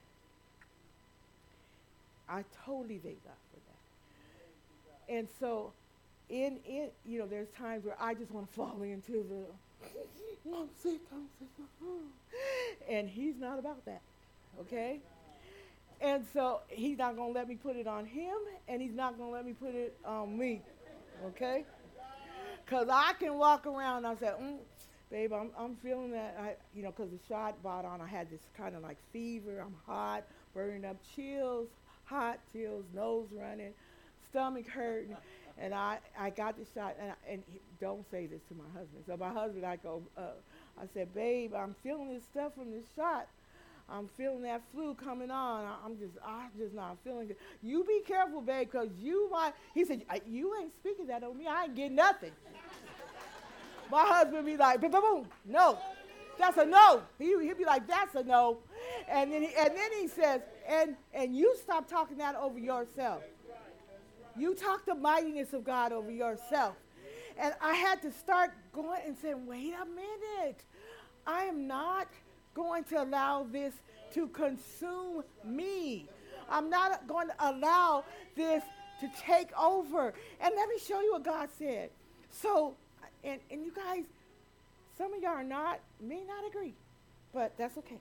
I totally thank God for that. And so in it, you know, there's times where I just want to fall into the, I'm sick, I'm sick. And he's not about that, okay? And so he's not going to let me put it on him, and he's not going to let me put it on me, okay? Because I can walk around and I say, mm, babe, I'm, I'm feeling that, I, you know, because the shot brought on, I had this kind of like fever. I'm hot, burning up, chills, hot chills, nose running, stomach hurting. And I, I got the shot, and, I, and he, don't say this to my husband. So my husband, I go, uh, I said, babe, I'm feeling this stuff from this shot. I'm feeling that flu coming on. I, I'm just, I'm just not feeling good. You be careful, babe, because you might. He said, you ain't speaking that on me. I ain't getting nothing. My husband be like, boom, boom, boom. No, that's a no. He, he'll be like, that's a no. And then, he, and then he says, and, and you stop talking that over yourself. You talk the mightiness of God over yourself. And I had to start going and saying, wait a minute. I am not going to allow this to consume me. I'm not going to allow this to take over. And let me show you what God said. So, and, and you guys, some of y'all are not, may not agree, but that's okay.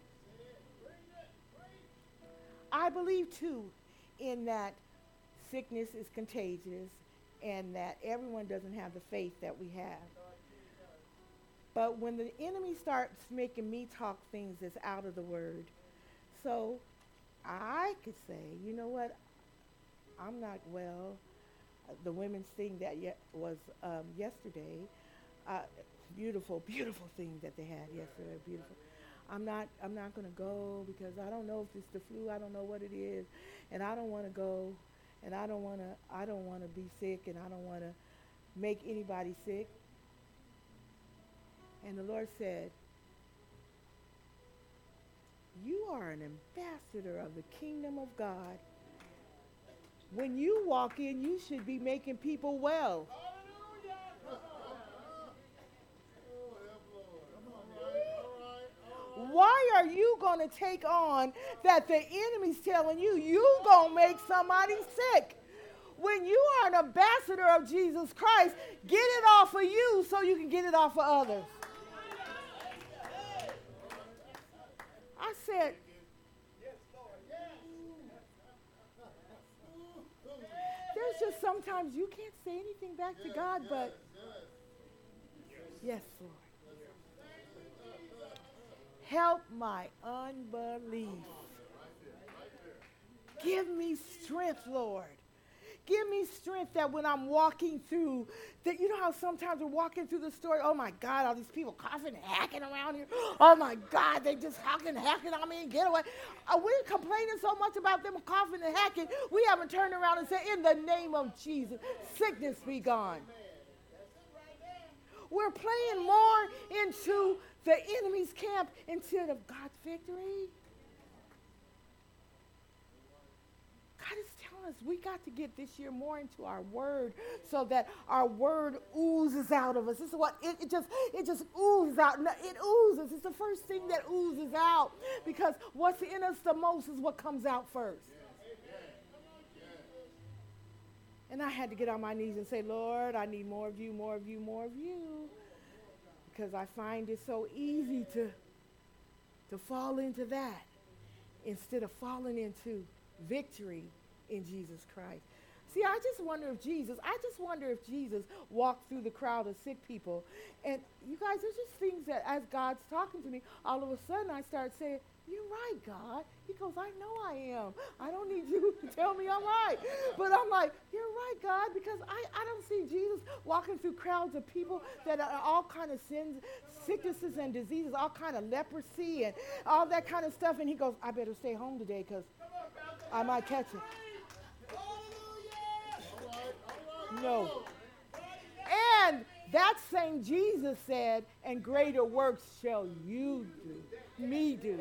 I believe too in that sickness is contagious and that everyone doesn't have the faith that we have. But when the enemy starts making me talk things that's out of the word, so I could say, you know what, I'm not well. Uh, the women's thing that ye- was um, yesterday, uh, beautiful, beautiful thing that they had yesterday. Beautiful. I'm not. I'm not going to go because I don't know if it's the flu. I don't know what it is, and I don't want to go, and I don't want to. I don't want to be sick, and I don't want to make anybody sick. And the Lord said, "You are an ambassador of the kingdom of God. When you walk in, you should be making people well." Why are you going to take on that the enemy's telling you you going to make somebody sick? When you are an ambassador of Jesus Christ, get it off of you so you can get it off of others. I said, there's just sometimes you can't say anything back to God, but yes, Lord. Help my unbelief. Give me strength, Lord. Give me strength that when I'm walking through, that you know how sometimes we're walking through the store, oh my God, all these people coughing and hacking around here. Oh my God, they just hacking and hacking on me and get away. Uh, we're complaining so much about them coughing and hacking, we haven't turned around and said, in the name of Jesus, sickness be gone. We're playing more into the enemy's camp instead of God's victory. God is telling us we got to get this year more into our word so that our word oozes out of us. This is what it, it just it just oozes out. It oozes. It's the first thing that oozes out because what's in us the most is what comes out first. And I had to get on my knees and say, Lord, I need more of you, more of you, more of you. Because I find it so easy to, to fall into that instead of falling into victory in Jesus Christ. See, I just wonder if Jesus, I just wonder if Jesus walked through the crowd of sick people. And you guys, there's just things that as God's talking to me, all of a sudden I start saying, you're right, God. He goes, I know I am. I don't need you to tell me I'm right. But I'm like, you're right, God, because I, I don't see Jesus walking through crowds of people that are all kind of sins, sicknesses and diseases, all kind of leprosy and all that kind of stuff. And he goes, I better stay home today because I might catch it. No. And that same Jesus said, and greater works shall you do, me do.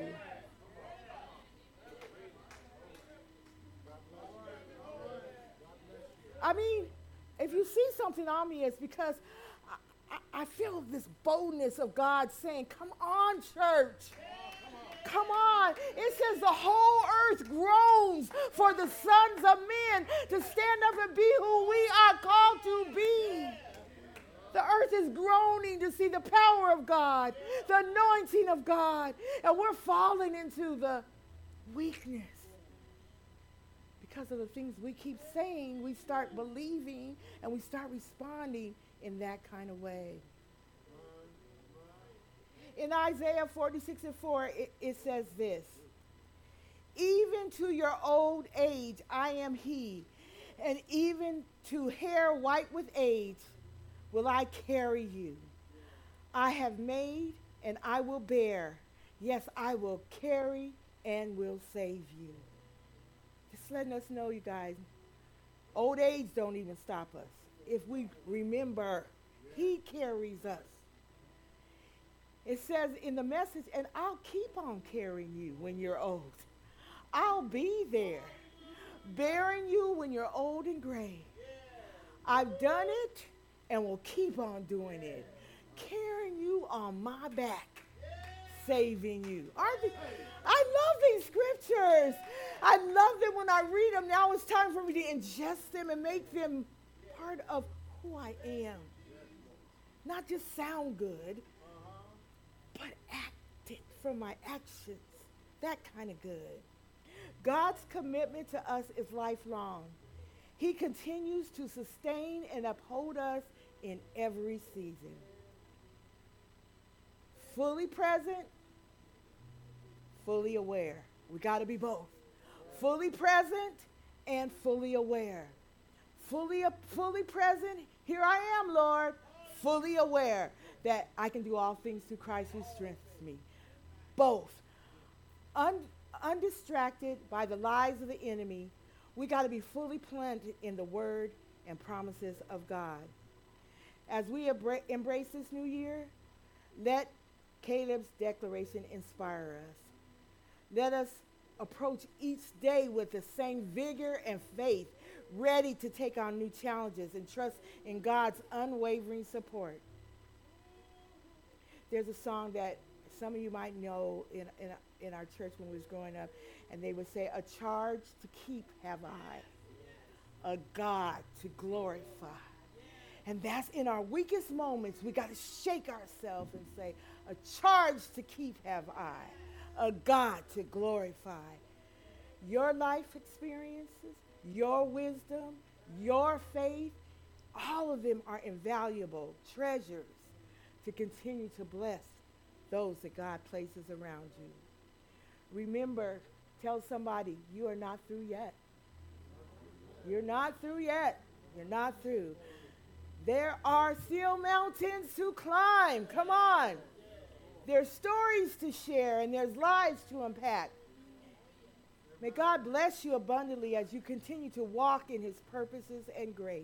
I mean, if you see something on me, it's because I, I, I feel this boldness of God saying, come on, church. Come on. It says the whole earth groans for the sons of men to stand up and be who we are called to be. The earth is groaning to see the power of God, the anointing of God, and we're falling into the weakness. Because of the things we keep saying, we start believing and we start responding in that kind of way. In Isaiah forty-six and four, it, it says this, even to your old age I am he, and even to hair white with age will I carry you. I have made and I will bear. Yes, I will carry and will save you. Just letting us know, you guys, old age don't even stop us. If we remember, he carries us. It says in the message, and I'll keep on carrying you when you're old. I'll be there, bearing you when you're old and gray. I've done it and will keep on doing it, carrying you on my back, saving you. Aren't they? I love these scriptures. I love them when I read them. Now it's time for me to ingest them and make them part of who I am. Not just sound good, but act it from my actions. That kind of good. God's commitment to us is lifelong. He continues to sustain and uphold us in every season. Fully present, fully aware. We got to be both. Fully present and fully aware. Fully, fully present, here I am, Lord. fully aware that I can do all things through Christ who strengthens me. Both. Un- undistracted by the lies of the enemy, we got to be fully planted in the word and promises of God. As we abra- embrace this new year, let Caleb's declaration inspire us. Let us approach each day with the same vigor and faith, ready to take on new challenges and trust in God's unwavering support. There's a song that some of you might know in, in, in our church when we was growing up, and they would say, "A charge to keep have I, a God to glorify." And that's in our weakest moments, we got to shake ourselves and say, "A charge to keep have I, a God to glorify." Your life experiences, your wisdom, your faith, all of them are invaluable treasures to continue to bless those that God places around you. Remember, tell somebody, you are not through yet. You're not through yet. You're not through. There are still mountains to climb. Come on. There's stories to share and there's lives to unpack. May God bless you abundantly as you continue to walk in his purposes and grace.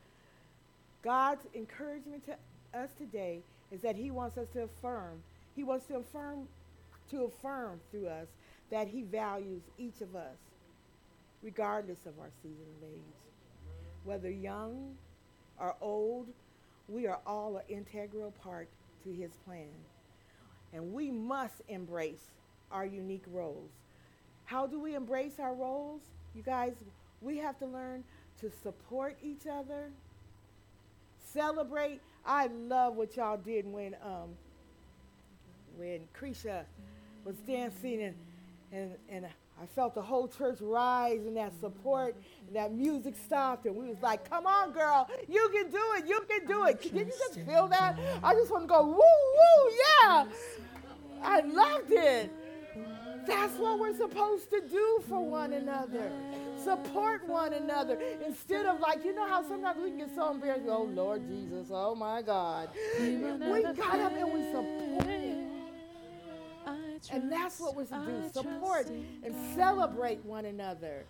God's encouragement to us today is that he wants us to affirm. He wants to affirm, to affirm through us that he values each of us, regardless of our season of age. Whether young or old, we are all an integral part to his plan. And we must embrace our unique roles. How do we embrace our roles? You guys, we have to learn to support each other, celebrate. I love what y'all did when um, when Krisha was dancing and, and, and I felt the whole church rise in that support, and that music stopped, and we was like, "Come on, girl, you can do it, you can do it." Did you just feel that? I just want to go, woo, woo, yeah. I loved it. That's what we're supposed to do for one another. Support one another. Instead of like, you know how sometimes we can get so embarrassed, "Oh, Lord Jesus, oh my God." We got up and we supported. And that's what we're supposed to do, support and celebrate one another.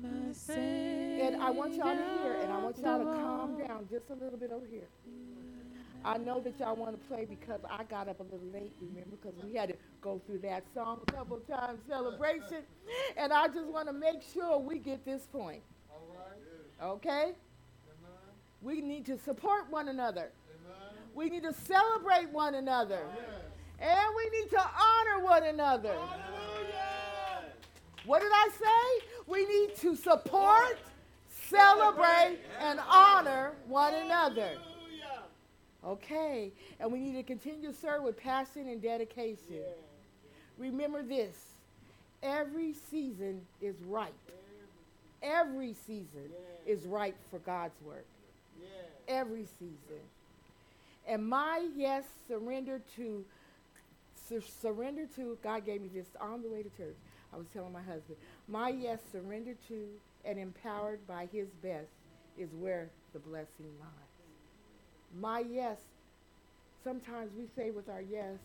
And I want y'all to hear, and I want y'all to calm down just a little bit over here. I know that y'all want to play because I got up a little late, remember, because we had to go through that song a couple of times, celebration. And I just want to make sure we get this point. All right. Okay? Amen. We need to support one another. Amen. We need to celebrate one another. Yes. And we need to honor one another. Hallelujah. What did I say? We need to support, celebrate, and honor one another. Okay, and we need to continue to serve with passion and dedication. Yeah. Remember this, every season is ripe. Every season yeah. is ripe for God's work. Yeah. Every season. And my yes surrender to, sur- surrender to, God gave me this on the way to church. I was telling my husband, my yes surrender to and empowered by his best is where the blessing lies. My yes, sometimes we say with our yes,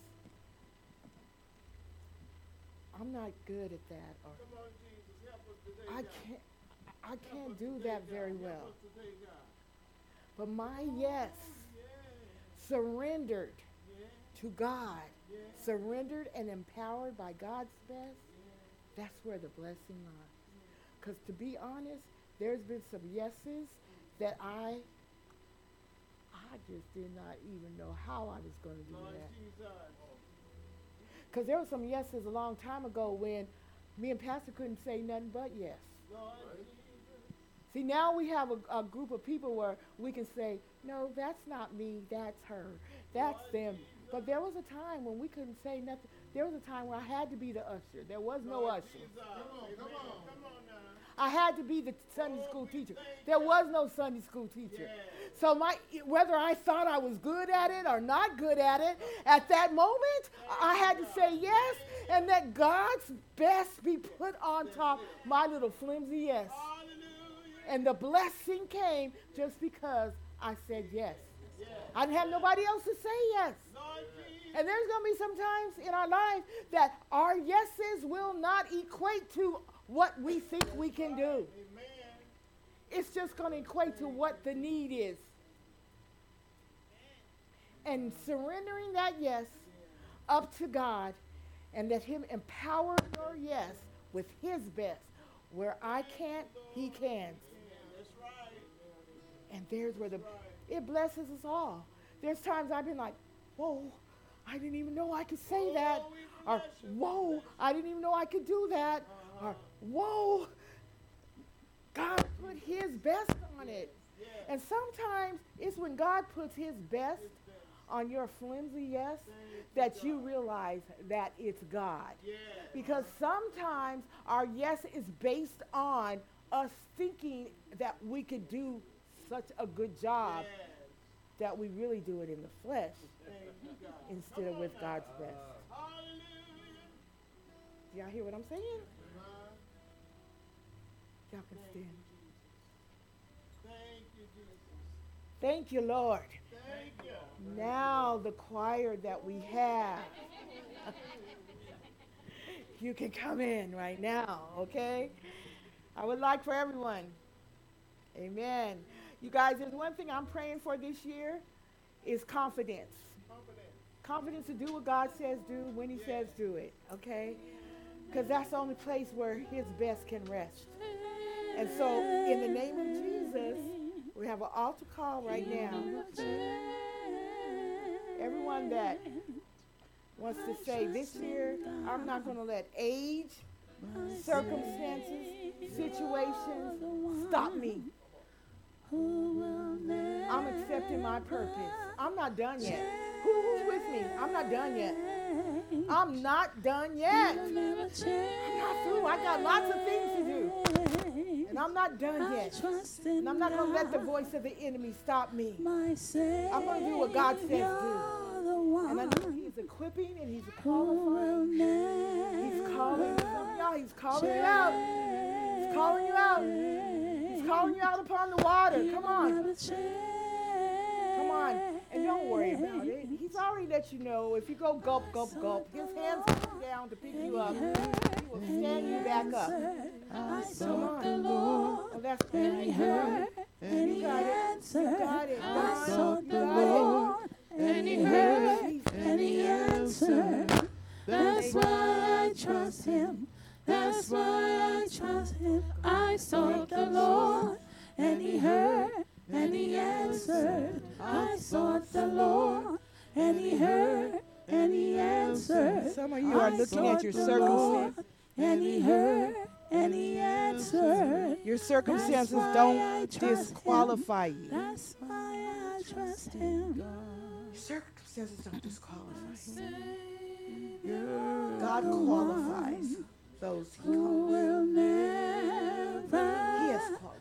"I'm not good at that," or Come on, Jesus, help us today, I God. can't, I Help can't us do today, that God. very Help well. us today, God. But my yes, Yeah. surrendered Yeah. to God, Yeah. surrendered and empowered by God's best, Yeah. that's where the blessing lies. Because to be honest, there's been some yeses that I I just did not even know how I was going to do Lord that. Jesus. Because there were some yeses a long time ago when me and Pastor couldn't say nothing but yes. Lord Jesus. See, now we have a, a group of people where we can say, "No, that's not me, that's her, that's Lord them." Jesus. But there was a time when we couldn't say nothing. There was a time where I had to be the usher. There was no Lord usher. Jesus. Come on, come on. Come on now. I had to be the Sunday school we teacher. thank There you. was no Sunday school teacher. Yeah. So my whether I thought I was good at it or not good at it, at that moment, I had to say yes and let God's best be put on top my little flimsy yes. Hallelujah. And the blessing came just because I said yes. I didn't have nobody else to say yes. Lord Jesus. And there's going to be some times in our life that our yeses will not equate to what we think we can do. Amen. It's just going to equate to what the need is. And surrendering that yes up to God and let him empower your yes with his best. Where I can't, he can. That's right. And there's where the, it blesses us all. There's times I've been like, whoa, I didn't even know I could say that. Or, whoa, I didn't even know I could do that. Or, whoa, God put his best on it. And sometimes it's when God puts his best on your flimsy yes that you realize that it's God. Because sometimes our yes is based on us thinking that we could do such a good job that we really do it in the flesh instead of with God's best. Y'all hear what I'm saying? Y'all can stand. Thank you, Jesus. Thank you, Lord. Thank you. Now the choir that we have, you can come in right now, okay? I would like for everyone, amen. You guys, there's one thing I'm praying for this year is confidence. Confidence. Confidence to do what God says do when he says do it, okay? Because that's the only place where his best can rest. And so in the name of Jesus, we have an altar call right now. Everyone that wants to say, this year, I'm not going to let age, circumstances, situations stop me. I'm accepting my purpose. I'm not done yet. Who, who's with me? I'm not done yet. I'm not done yet. I'm not through. I got lots of things to do. And I'm not done yet. And I'm not going to let the voice of the enemy stop me. I'm going to do what God says do. And I know he's equipping and he's qualifying. He's calling some of y'all. He's calling you out. He's calling you out. He's calling you out upon the water. Come on. Come on. And don't worry about it. He's already let you know if you go gulp, gulp, gulp, his hands will come down to pick you up. He will stand you back up. Come on. Oh, that's good. You got it. You got it. I sought You the got it. Lord, and he heard, and he answered. That's why I trust him. That's why I trust him. I sought the Lord, and he heard, and he answered. I sought the Lord, and he heard, and he answered. Some of you are looking at your circumstances. And he heard, and he answered. Your circumstances That's why I don't trust disqualify you. That's why I trust him. Your circumstances don't disqualify you. God qualifies those he Who calls. will never He has called.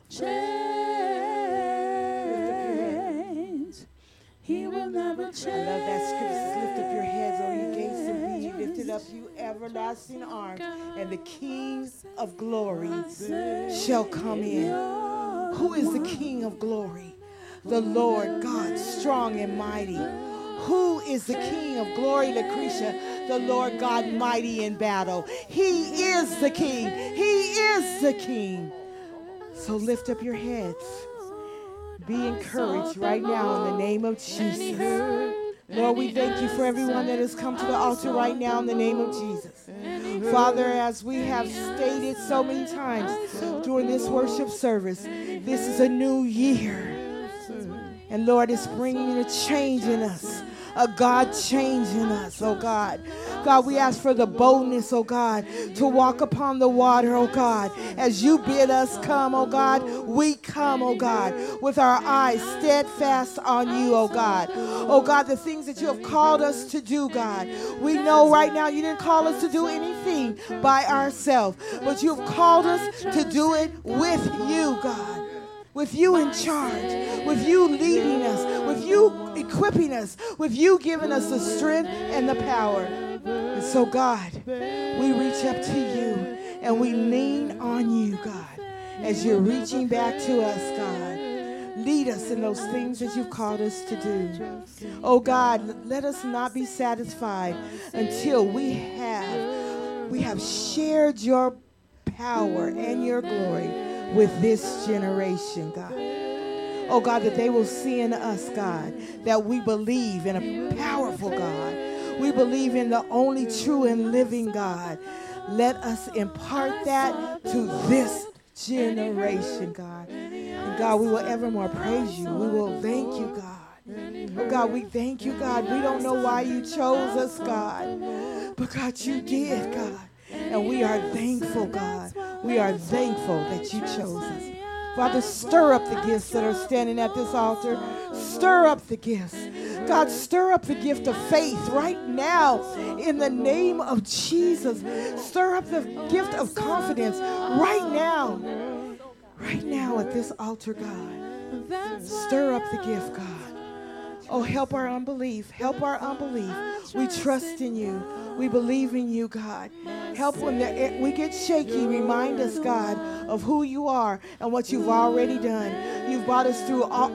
change. He will never change. I love that scripture. Says, lift up your heads, O ye gates, and be ye lifted up, you everlasting arms, and the King of glory shall come in. Who is the King of glory? The Lord God, strong and mighty. Who is the King of glory, Lucretia? The Lord God, mighty in battle. He is the King. He is the King. So lift up your heads. Be encouraged right now in the name of Jesus. Lord, we thank you for everyone that has come to the altar right now in the name of Jesus. Father, as we have stated so many times during this worship service, this is a new year. And Lord, it's bringing a change in us, a God change in us, oh God. God, we ask for the boldness, oh God, to walk upon the water, oh God. As you bid us come, oh God, we come, oh God, with our eyes steadfast on you, oh God. Oh God, the things that you have called us to do, God. We know right now you didn't call us to do anything by ourselves, but you have called us to do it with you, God. With you in charge, with you leading us, with you equipping us, with you giving us the strength and the power. And so, God, we reach up to you and we lean on you, God, as you're reaching back to us, God. Lead us in those things that you've called us to do. Oh God, let us not be satisfied until we have, we have shared your power and your glory with this generation, God. Oh God, that they will see in us, God, that we believe in a powerful God. We believe in the only true and living God. Let us impart that to this generation, God. And God, we will evermore praise you. We will thank you, God. Oh God, we thank you, God. We don't know why you chose us, God. But God, you did, God. And we are thankful, God. We are thankful that you chose us. Father, stir up the gifts that are standing at this altar. Stir up the gifts. God, stir up the gift of faith right now in the name of Jesus. Stir up the gift of confidence right now. Right now at this altar, God. Stir up the gift, God. Oh, help our unbelief. Help our unbelief. We trust in you. We believe in you, God. Help when the, we get shaky. Remind us, God, of who you are and what you've already done. You've brought us through all,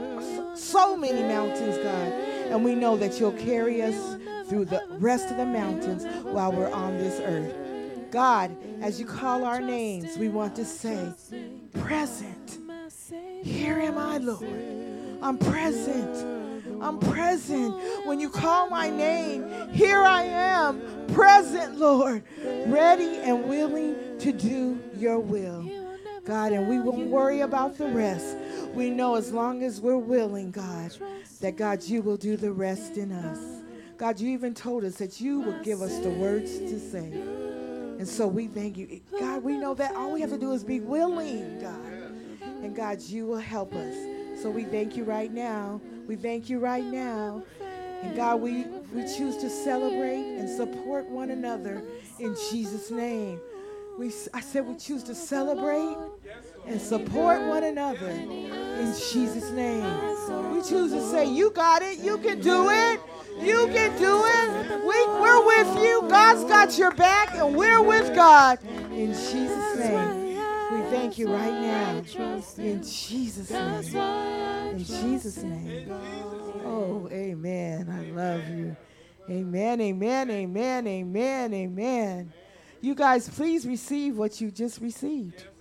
so many mountains, God. And we know that you'll carry us through the rest of the mountains while we're on this earth. God, as you call our names, we want to say, present. Here am I, Lord. I'm present. I'm present. When you call my name, here I am, present, Lord, ready and willing to do your will. God, and we won't worry about the rest. We know as long as we're willing, God, that, God, you will do the rest in us. God, you even told us that you will give us the words to say. And so we thank you. God, we know that all we have to do is be willing, God. And, God, you will help us. So we thank you right now. We thank you right now. And God, we, we choose to celebrate and support one another in Jesus' name. We, I said we choose to celebrate and support one another in Jesus' name. We choose to say, you got it. You can do it. You can do it. We, we're with you. God's got your back, and we're with God in Jesus' name. We thank you right now in Jesus' name. In Jesus' name. Oh, amen. I love you. Amen, amen, amen, amen, amen. You guys, please receive what you just received.